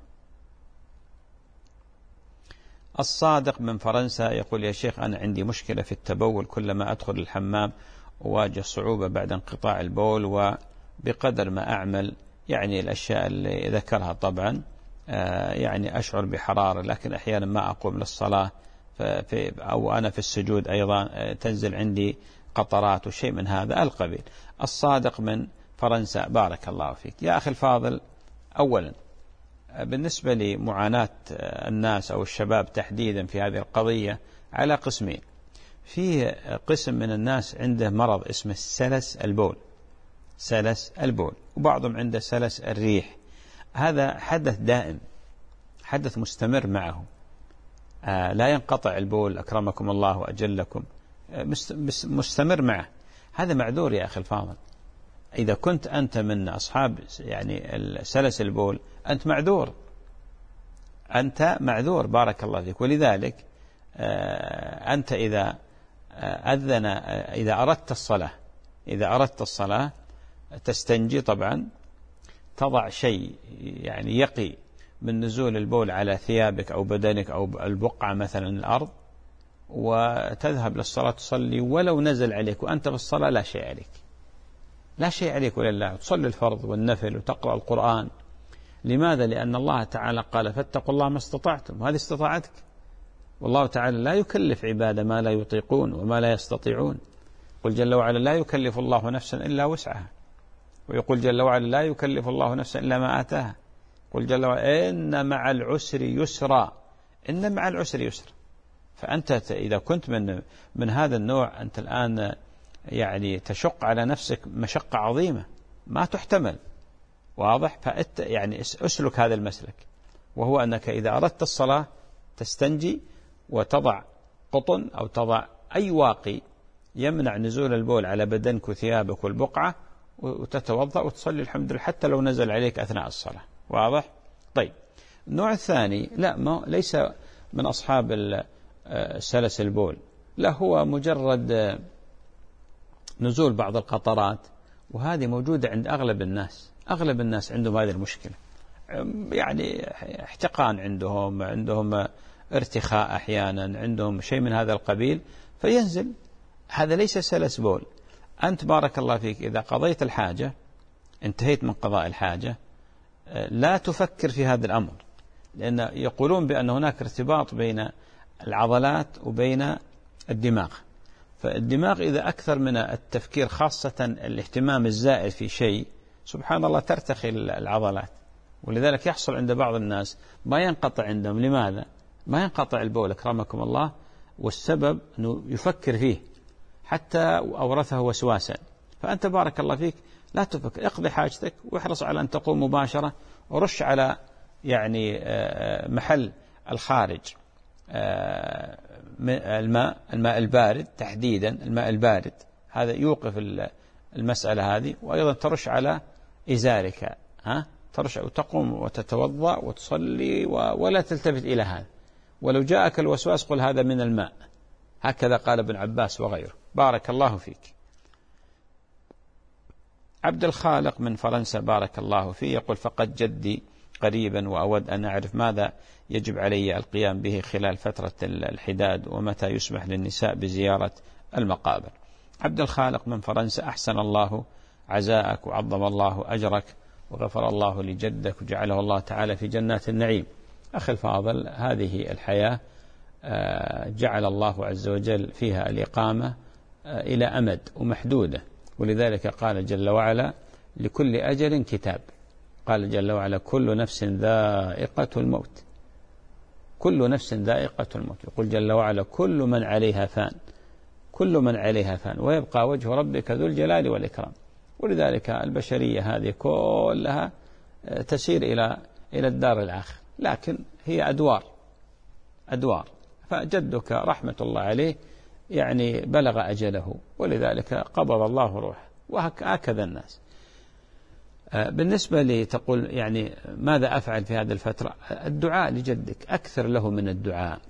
الصادق من فرنسا يقول: يا شيخ، أنا عندي مشكلة في التبول، كلما أدخل الحمام أواجه صعوبة بعد انقطاع البول، وبقدر ما أعمل يعني الأشياء اللي ذكرها طبعا يعني أشعر بحرارة، لكن أحيانا ما أقوم للصلاة في أو أنا في السجود أيضا تنزل عندي قطرات وشيء من هذا القبيل. الصادق من فرنسا، بارك الله فيك. يا أخي الفاضل، أولا بالنسبة لمعاناة الناس أو الشباب تحديدا في هذه القضية على قسمين. فيه قسم من الناس عنده مرض اسمه سلس البول، سلس البول، وبعضهم عنده سلس الريح. هذا حدث دائم، حدث مستمر معه، آه لا ينقطع البول أكرمكم الله وأجلكم، مستمر معه. هذا معذور يا أخي الفاضل. إذا كنت أنت من أصحاب يعني سلس البول أنت معذور، أنت معذور بارك الله فيك. ولذلك آه أنت إذا أذن إذا أردت الصلاة إذا أردت الصلاة تستنجي طبعا، تضع شيء يعني يقي من نزول البول على ثيابك أو بدنك أو البقعة مثلا الأرض، وتذهب للصلاة تصلي ولو نزل عليك وأنت في الصلاة لا شيء عليك. لا شيء عليك ولله، تصلي الفرض والنفل وتقرأ القرآن. لماذا؟ لأن الله تعالى قال فاتقوا الله ما استطعتم، وهذه استطاعتك. والله تعالى لا يكلف عباده ما لا يطيقون وما لا يستطيعون. قل جل وعلا لا يكلف الله نفسا إلا وسعها، ويقول جل وعلا لا يكلف الله نفسا إلا ما آتاها. قل جل وعلا إن مع العسر يسرا، إن مع العسر يسرا. فأنت إذا كنت من من هذا النوع أنت الآن يعني تشق على نفسك مشقة عظيمة ما تحتمل، واضح؟ فأنت يعني أسلك هذا المسلك، وهو أنك إذا أردت الصلاة تستنجي وتضع قطن أو تضع أي واقي يمنع نزول البول على بدنك وثيابك والبقعة، وتتوضأ وتصلي الحمد لله حتى لو نزل عليك أثناء الصلاة، واضح؟ طيب النوع الثاني لا، ما ليس من أصحاب سلس البول، لا هو مجرد نزول بعض القطرات، وهذه موجودة عند أغلب الناس. أغلب الناس عندهم هذه المشكلة، يعني احتقان عندهم، عندهم ارتخاء أحيانا، عندهم شيء من هذا القبيل فينزل. هذا ليس سلس بول. أنت بارك الله فيك إذا قضيت الحاجة انتهيت من قضاء الحاجة لا تفكر في هذا الأمر، لأن يقولون بأن هناك ارتباط بين العضلات وبين الدماغ. فالدماغ إذا أكثر من التفكير خاصة الاهتمام الزائد في شيء سبحان الله ترتخي العضلات، ولذلك يحصل عند بعض الناس ما ينقطع عندهم. لماذا؟ ما ينقطع البول أكرمكم الله، والسبب أنه يفكر فيه حتى أورثه وسواسا. فأنت بارك الله فيك لا تفكر، اقضي حاجتك واحرص على أن تقوم مباشرة، ورش على يعني محل الخارج الماء الماء البارد تحديدا، الماء البارد هذا يوقف المسألة هذه. وأيضا ترش على إزارك، ها ترش وتقوم وتتوضأ وتصلي ولا تلتفت إلى هذا. ولو جاءك الوسواس قل هذا من الماء، هكذا قال ابن عباس وغيره. بارك الله فيك. عبد الخالق من فرنسا بارك الله فيه يقول فقد جدي قريبا وأود أن أعرف ماذا يجب علي القيام به خلال فترة الحداد، ومتى يسمح للنساء بزيارة المقابر. عبد الخالق من فرنسا، أحسن الله عزاءك وعظم الله أجرك وغفر الله لجدك وجعله الله تعالى في جنات النعيم. أخي الفاضل، هذه الحياة جعل الله عز وجل فيها الإقامة إلى أمد ومحدودة، ولذلك قال جل وعلا لكل أجل كتاب. قال جل وعلا كل نفس ذائقة الموت، كل نفس ذائقة الموت. يقول جل وعلا كل من عليها فان، كل من عليها فان ويبقى وجه ربك ذو الجلال والإكرام. ولذلك البشرية هذه كلها تسير إلى إلى الدار الآخر، لكن هي أدوار أدوار. فجدك رحمة الله عليه يعني بلغ أجله، ولذلك قبض الله روحه، وهكذا الناس. بالنسبة لي تقول يعني ماذا أفعل في هذه الفترة؟ الدعاء لجدك، أكثر له من الدعاء،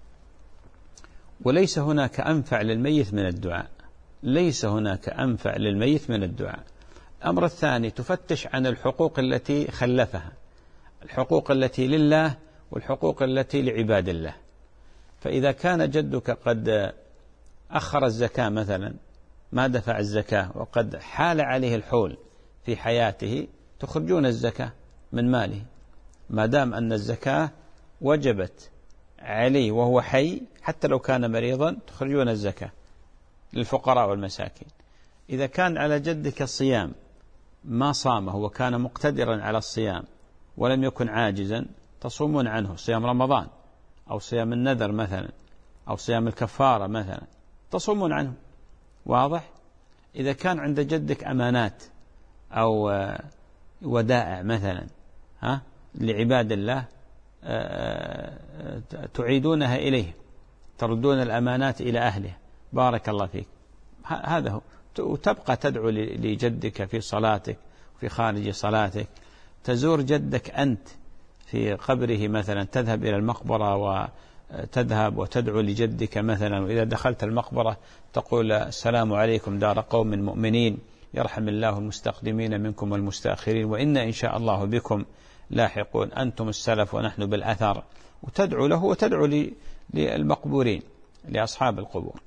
وليس هناك أنفع للميت من الدعاء، ليس هناك أنفع للميت من الدعاء. الأمر الثاني تفتش عن الحقوق التي خلفها، الحقوق التي لله والحقوق التي لعباد الله. فإذا كان جدك قد أخر الزكاة مثلا، ما دفع الزكاة وقد حال عليه الحول في حياته، تخرجون الزكاة من ماله، ما دام أن الزكاة وجبت عليه وهو حي، حتى لو كان مريضا تخرجون الزكاة للفقراء والمساكين. إذا كان على جدك الصيام ما صامه وكان مقتدرا على الصيام ولم يكن عاجزا، تصومون عنه صيام رمضان أو صيام النذر مثلا أو صيام الكفارة مثلا، تصومون عنه، واضح؟ إذا كان عند جدك أمانات أو ودائع مثلا ها لعباد الله تعيدونها إليه، تردون الأمانات إلى أهله، بارك الله فيك. هذا هو. وتبقى تدعو لجدك في صلاتك وفي خارج صلاتك، تزور جدك أنت في قبره مثلا، تذهب إلى المقبرة وتذهب وتدعو لجدك مثلا، وإذا دخلت المقبرة تقول السلام عليكم دار قوم مؤمنين، يرحم الله المستقدمين منكم والمستأخرين، وإن إن شاء الله بكم لاحقون، أنتم السلف ونحن بالأثر، وتدعو له وتدعو للمقبورين لأصحاب القبور.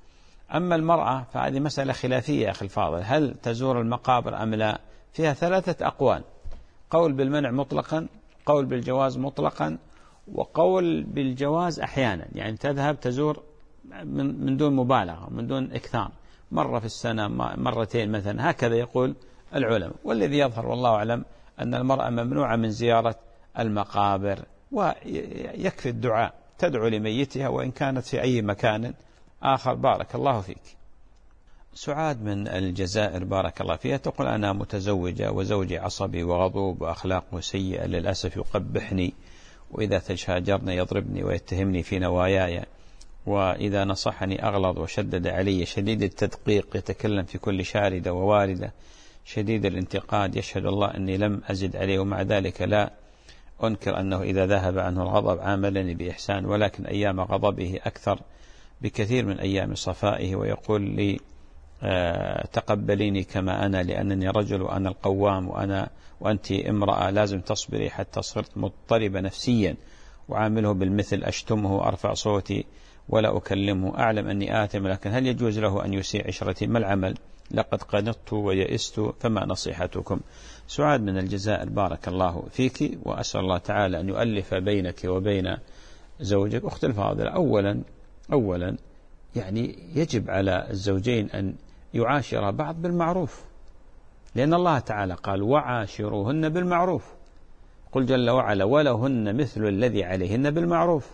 أما المرأة فهذه مسألة خلافية يا أخي الفاضل، هل تزور المقابر أم لا؟ فيها ثلاثة أقوال: قول بالمنع مطلقا، قول بالجواز مطلقا، وقول بالجواز أحيانا، يعني تذهب تزور من, من دون مبالغة، من دون إكثار، مرة في السنة، مرتين مثلا، هكذا يقول العلماء. والذي يظهر والله أعلم أن المرأة ممنوعة من زيارة المقابر، ويكفي الدعاء، تدعو لميتها وإن كانت في أي مكان آخر. بارك الله فيك. سعاد من الجزائر بارك الله فيها تقول: أنا متزوجة وزوجي عصبي وغضوب وأخلاقه سيئة للأسف، يقبحني، وإذا تشاجرني يضربني ويتهمني في نواياي، وإذا نصحني أغلظ وشدد علي، شديد التدقيق، يتكلم في كل شاردة وواردة، شديد الانتقاد، يشهد الله أني لم أزد عليه، ومع ذلك لا أنكر أنه إذا ذهب عنه الغضب عاملني بإحسان، ولكن أيام غضبه أكثر بكثير من أيام صفائه، ويقول لي: أه تقبليني كما أنا، لأنني رجل وأنا القوام، وأنا وأنت امرأة، لازم تصبري. حتى صرت مضطربة نفسيا، وعامله بالمثل، أشتمه وأرفع صوتي ولا أكلمه، أعلم أني آثم، لكن هل يجوز له أن يسيء عشرتي؟ ما العمل؟ لقد قنطت ويئست، فما نصيحتكم؟ سعاد من الجزائر بارك الله فيك، وأسأل الله تعالى أن يؤلف بينك وبين زوجك. أخت الفاضلة، أولا أولا يعني يجب على الزوجين أن يعاشر بعض بالمعروف، لأن الله تعالى قال: وعاشروهن بالمعروف. قل جل وعلا: ولهن مثل الذي عليهن بالمعروف.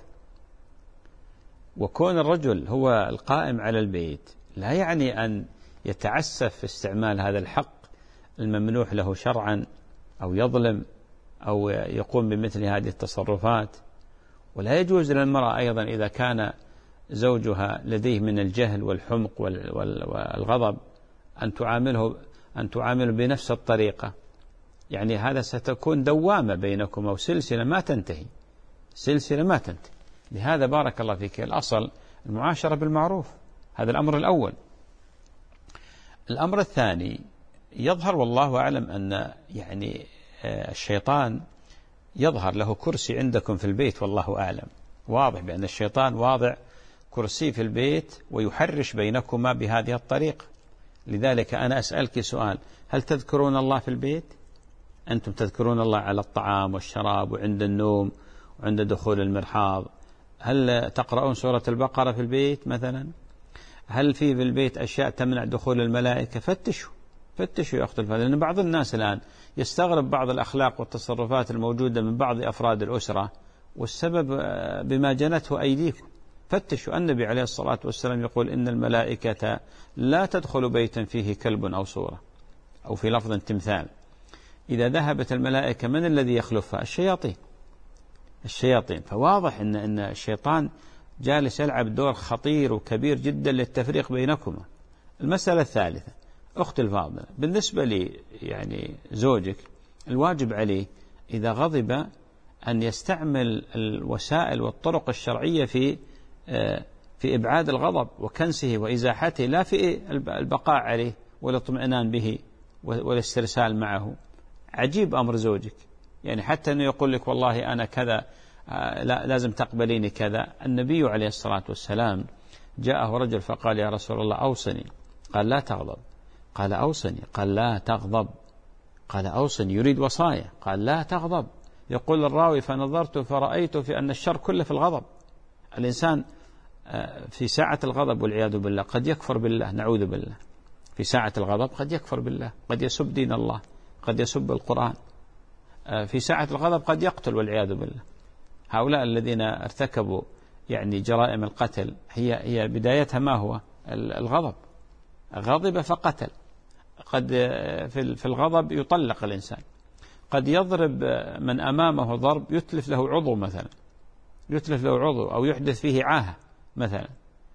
وكون الرجل هو القائم على البيت لا يعني أن يتعسف في استعمال هذا الحق الممنوح له شرعا، أو يظلم، أو يقوم بمثل هذه التصرفات. ولا يجوز للمرأة أيضا إذا كان زوجها لديه من الجهل والحمق والغضب أن تعامله أن تعامله بنفس الطريقة، يعني هذا ستكون دوامة بينكم، أو سلسلة ما تنتهي، سلسلة ما تنتهي. لهذا بارك الله فيك الأصل المعاشرة بالمعروف، هذا الأمر الأول. الأمر الثاني، يظهر والله أعلم أن يعني الشيطان يظهر له كرسي عندكم في البيت، والله أعلم، واضح بأن الشيطان واضع كرسي في البيت ويحرش بينكما بهذه الطريقة. لذلك أنا أسألك سؤال: هل تذكرون الله في البيت؟ أنتم تذكرون الله على الطعام والشراب وعند النوم وعند دخول المرحاض؟ هل تقرؤون سورة البقرة في البيت مثلا؟ هل في في البيت أشياء تمنع دخول الملائكة؟ فتشوا فتشوا يا أخت الفاضلة، لأن بعض الناس الآن يستغرب بعض الأخلاق والتصرفات الموجودة من بعض أفراد الأسرة، والسبب بما جنته أيديكم. فتشوا. النبي عليه الصلاة والسلام يقول: إن الملائكة لا تدخل بيتا فيه كلب أو صورة، أو في لفظ تمثال. إذا ذهبت الملائكة من الذي يخلفها؟ الشياطين الشياطين فواضح أن أن الشيطان جالس يلعب دور خطير وكبير جدا للتفريق بينكما. المسألة الثالثة، أخت الفاضلة، بالنسبة لي يعني زوجك الواجب عليه إذا غضب أن يستعمل الوسائل والطرق الشرعية في في إبعاد الغضب وكنسه وإزاحته، لا في البقاء عليه والاطمئنان به والاسترسال معه. عجيب أمر زوجك، يعني حتى أنه يقول لك: والله أنا كذا، لا لازم تقبليني كذا. النبي عليه الصلاة والسلام جاءه رجل فقال: يا رسول الله أوصني. قال: لا تغضب. قال: أوصني. قال: لا تغضب. قال: أوصني، يريد وصايا. قال: لا تغضب. يقول الراوي: فنظرت فرأيت في أن الشر كله في الغضب. الإنسان في ساعة الغضب والعياذ بالله قد يكفر بالله، نعوذ بالله. في ساعة الغضب قد يكفر بالله، قد يسب دين الله، قد يسب القرآن. في ساعة الغضب قد يقتل والعياذ بالله. هؤلاء الذين ارتكبوا يعني جرائم القتل هي هي بدايتها ما هو؟ الغضب. غضب فقتل. قد في الغضب يطلق الإنسان، قد يضرب من أمامه ضرب يتلف له عضو مثلا، يتلف له عضو أو يحدث فيه عاهة مثلا.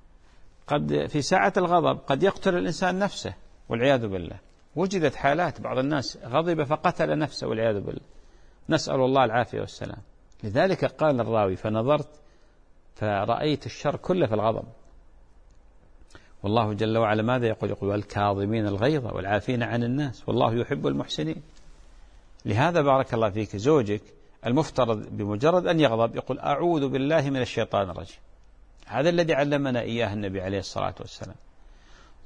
قد في ساعة الغضب قد يقتل الإنسان نفسه والعياذ بالله. وجدت حالات بعض الناس غضب فقتل نفسه والعياذ بالله، نسأل الله العافية والسلام. لذلك قال الراوي: فنظرت فرأيت الشر كله في الغضب. والله جل وعلا ماذا يقول؟ يقول: والكاظمين الغيظ والعافين عن الناس والله يحب المحسنين. لهذا بارك الله فيك زوجك المفترض بمجرد أن يغضب يقول: أعوذ بالله من الشيطان الرجيم. هذا الذي علمنا إياه النبي عليه الصلاة والسلام.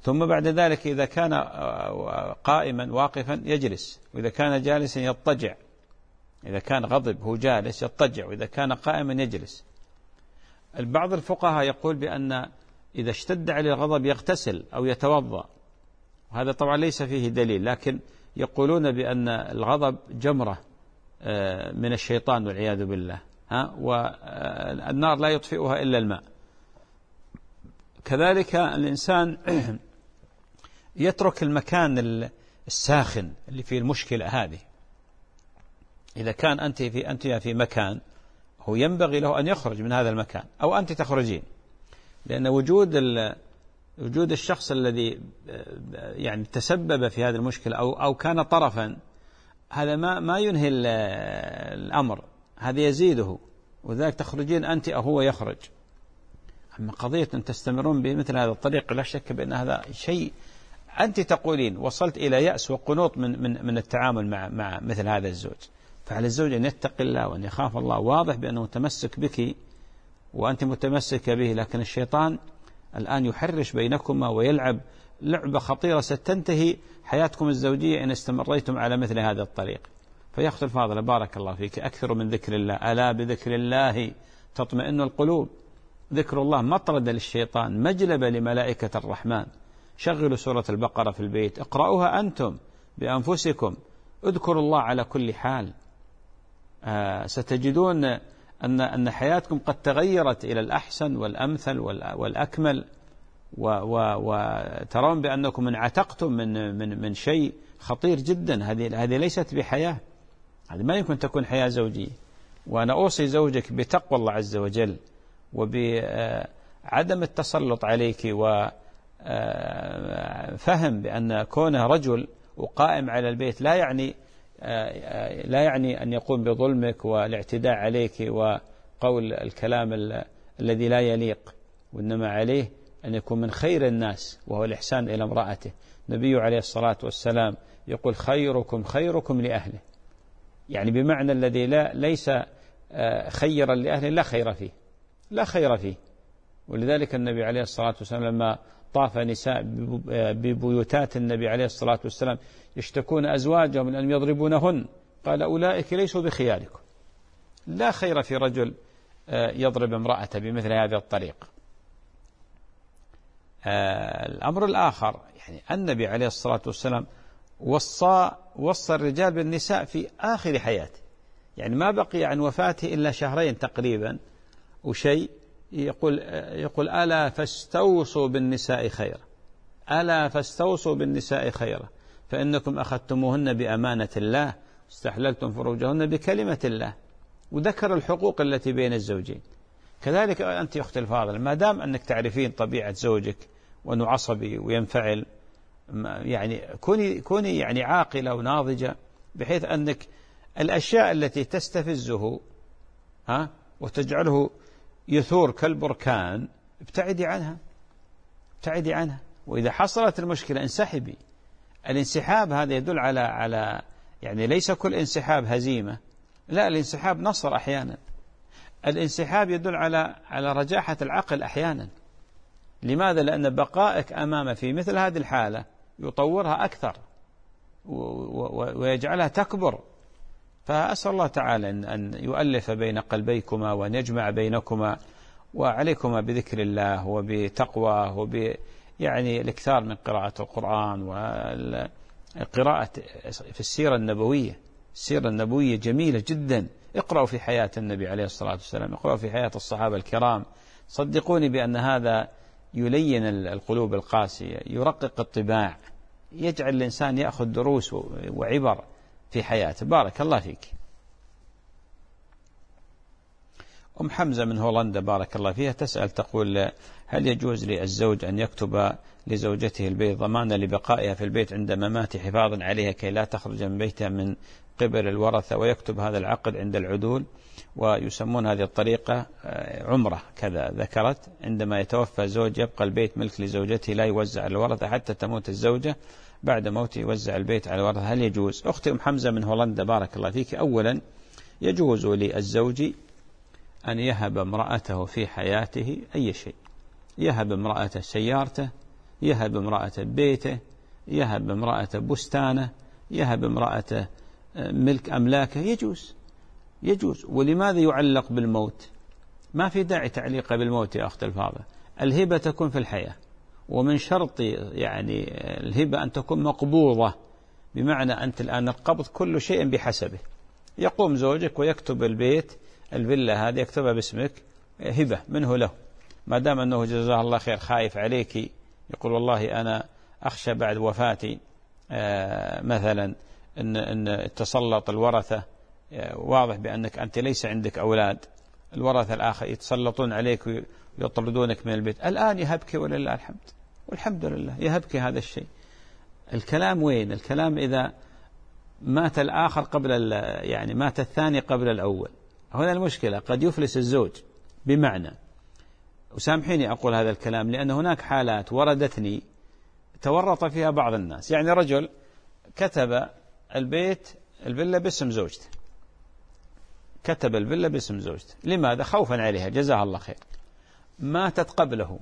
ثم بعد ذلك إذا كان قائما واقفا يجلس، وإذا كان جالسا يضطجع. إذا كان غضب هو جالس يضطجع، وإذا كان قائما يجلس. بعض الفقهاء يقول بأن إذا اشتد عليه الغضب يغتسل أو يتوضأ، وهذا طبعا ليس فيه دليل، لكن يقولون بأن الغضب جمرة من الشيطان والعياذ بالله، ها، والنار لا يطفئها إلا الماء. كذلك الإنسان يترك المكان الساخن اللي فيه المشكلة هذه. إذا كان أنت في أنت في مكان، هو ينبغي له أن يخرج من هذا المكان، أو أنت تخرجين، لأن وجود وجود الشخص الذي يعني تسبب في هذه المشكلة أو أو كان طرفا، هذا ما ما ينهي الأمر، هذا يزيده، وذلك تخرجين أنت أو هو يخرج. أما قضية أن تستمرون بمثل هذا الطريق، لا شك بأن هذا شيء أنت تقولين وصلت إلى يأس وقنوط من من من التعامل مع مع مثل هذا الزوج. فعلى الزوج أن يتقي الله وأن يخاف الله. واضح بأنه متمسك بك وأنت متمسكة به، لكن الشيطان الآن يحرش بينكما ويلعب لعبة خطيرة ستنتهي حياتكم الزوجية إن استمريتم على مثل هذا الطريق. فيا أختي الفاضلة بارك الله فيك، أكثر من ذكر الله، ألا بذكر الله تطمئن القلوب. ذكر الله مطرد للشيطان، مجلبة لملائكة الرحمن. شغلوا سورة البقرة في البيت، اقرأوها أنتم بأنفسكم، اذكروا الله على كل حال. آه ستجدون أن أن حياتكم قد تغيرت إلى الأحسن والأمثل والأكمل، وترون بأنكم انعتقتم من من من شيء خطير جدا. هذه هذه ليست بحياة، هذه ما يمكن تكون حياة زوجية. وأنا أوصي زوجك بتقوى الله عز وجل، وبعدم التسلط عليك، وفهم بأن كونه رجل وقائم على البيت لا يعني لا يعني أن يقوم بظلمك والاعتداء عليك وقول الكلام الذي لا يليق، وإنما عليه أن يكون من خير الناس، وهو الإحسان إلى امرأته. النبي عليه الصلاة والسلام يقول خيركم خيركم لأهله، يعني بمعنى الذي لا ليس خيرا لأهله لا خير فيه، لا خير فيه. ولذلك النبي عليه الصلاة والسلام لما طاف نساء ببيوتات النبي عليه الصلاة والسلام يشتكون أزواجهم من أن يضربونهن، قال أولئك ليسوا بخياركم. لا خير في رجل يضرب امرأته بمثل هذه الطريقة. الأمر الآخر، يعني النبي عليه الصلاة والسلام وصى وصى الرجال بالنساء في آخر حياته، يعني ما بقي عن وفاته إلا شهرين تقريبا وشيء، يقول يقول ألا فاستوصوا بالنساء خيرا، ألا فاستوصوا بالنساء خيرا، فإنكم أخذتموهن بأمانة الله استحللتم فروجهن بكلمة الله. وذكر الحقوق التي بين الزوجين. كذلك أنت يا أختي الفاضلة، ما دام أنك تعرفين طبيعة زوجك وأنه عصبي وينفعل، يعني كوني كوني يعني عاقلة وناضجة، بحيث أنك الأشياء التي تستفزه ها وتجعله يثور كالبركان ابتعدي عنها، ابتعدي عنها. وإذا حصلت المشكلة انسحبي. الانسحاب هذا يدل على على يعني ليس كل انسحاب هزيمة، لا، الانسحاب نصر أحيانا. الانسحاب يدل على على رجاحة العقل أحيانا. لماذا؟ لأن بقائك أمامه في مثل هذه الحالة يطورها أكثر ويجعلها تكبر. فأسأل الله تعالى أن يؤلف بين قلبيكما وأن يجمع بينكما، وعليكما بذكر الله وبتقوى وب يعني الإكثار من قراءة القرآن والقراءة في السيرة النبوية. السيرة النبوية جميلة جدا. اقرأوا في حياة النبي عليه الصلاة والسلام، اقرأوا في حياة الصحابة الكرام. صدقوني بأن هذا يلين القلوب القاسية، يرقق الطباع، يجعل الإنسان يأخذ دروس وعبر في حياته. بارك الله فيك. أم حمزة من هولندا بارك الله فيها تسأل تقول: هل يجوز للزوج أن يكتب لزوجته البيت ضمانا لبقائها في البيت عند ممات حفاظا عليها كي لا تخرج من بيتها من قبل الورثة، ويكتب هذا العقد عند العدول؟ ويسمون هذه الطريقة عمرة كذا. ذكرت عندما يتوفى زوج يبقى البيت ملك لزوجته لا يوزع الورثة حتى تموت الزوجة، بعد موته يوزع البيت على الورثة. هل يجوز؟ أختي أم حمزة من هولندا بارك الله فيك، أولا يجوز للزوج أن يهب امرأته في حياته أي شيء. يهب امرأته سيارته، يهب امرأته بيته، يهب امرأته بستانه، يهب امرأته ملك أملاكه، يجوز يجوز. ولماذا يعلق بالموت؟ ما في داعي تعليقه بالموت يا أخت الفاضلة. الهبة تكون في الحياة، ومن شرط يعني الهبة أن تكون مقبوضة، بمعنى أنت الآن القبض كل شيء بحسبه. يقوم زوجك ويكتب البيت الفيلا هذه يكتبها باسمك هبة منه له، ما دام أنه جزاه الله خير خايف عليك، يقول والله أنا أخشى بعد وفاتي آه مثلا أن, أن تسلط الورثة، آه واضح بأنك أنت ليس عندك أولاد، الورثة الآخر يتسلطون عليك ويطردونك من البيت، الآن يهبك ولله الحمد والحمد لله، يهبك هذا الشيء. الكلام وين؟ الكلام إذا مات الآخر قبل يعني مات الثاني قبل الأول، هنا المشكلة. قد يفلس الزوج، بمعنى، وسامحيني أقول هذا الكلام لأن هناك حالات وردتني تورط فيها بعض الناس. يعني رجل كتب البيت الفيلا باسم زوجته، كتب الفيلا باسم زوجته، لماذا؟ خوفا عليها جزاها الله خير. ماتت قبله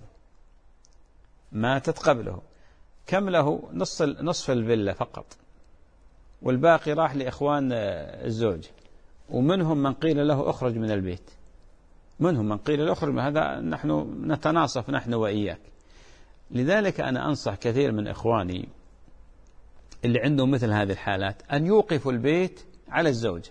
ماتت قبله كم له؟ نصف نصف الفيلا فقط، والباقي راح لإخوان الزوج، ومنهم من قيل له أخرج من البيت، منهم من قيل له أخرج من هذا، نحن نتناصف نحن وإياك. لذلك أنا أنصح كثير من إخواني اللي عندهم مثل هذه الحالات أن يوقفوا البيت على الزوجة.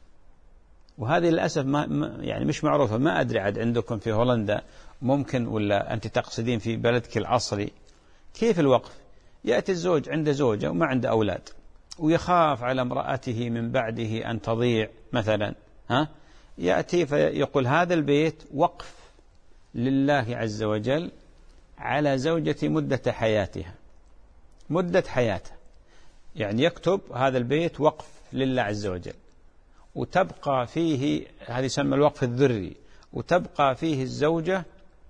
وهذه للأسف ما يعني مش معروفة، ما أدري عاد عندكم في هولندا ممكن، ولا أنت تقصدين في بلدك العصري. كيف الوقف؟ يأتي الزوج عنده زوجة وما عنده أولاد، ويخاف على امرأته من بعده أن تضيع مثلا، ها، يأتي فيقول هذا البيت وقف لله عز وجل على زوجتي مدة حياتها، مدة حياتها، يعني يكتب هذا البيت وقف لله عز وجل، وتبقى فيه، هذا يسمى الوقف الذري، وتبقى فيه الزوجة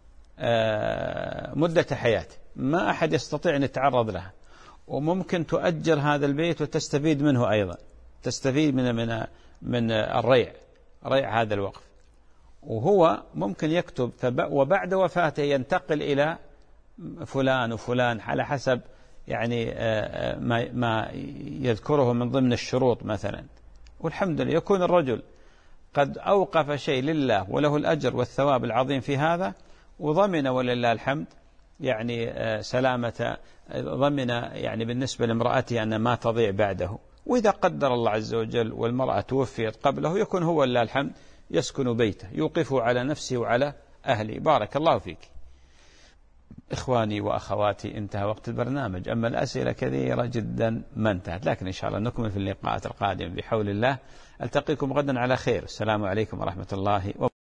مدة حياته، ما أحد يستطيع أن يتعرض لها، وممكن تؤجر هذا البيت وتستفيد منه أيضا، تستفيد من من من الريع، ريع هذا الوقف. وهو ممكن يكتب وبعد وفاته ينتقل إلى فلان وفلان على حسب يعني ما ما يذكره من ضمن الشروط مثلا. والحمد لله يكون الرجل قد أوقف شيء لله وله الأجر والثواب العظيم في هذا، وضمن ولله الحمد يعني سلامة، ضمن يعني بالنسبة لامرأته أن ما تضيع بعده. وإذا قدر الله عز وجل والمرأة توفيت قبله، يكون هو لله الحمد يسكن بيته، يوقفه على نفسه وعلى أهله. بارك الله فيك. إخواني وأخواتي، انتهى وقت البرنامج، أما الأسئلة كثيرة جدا ما انتهت، لكن إن شاء الله نكمل في اللقاءات القادمة بحول الله. ألتقيكم غدا على خير. السلام عليكم ورحمة الله وبركاته.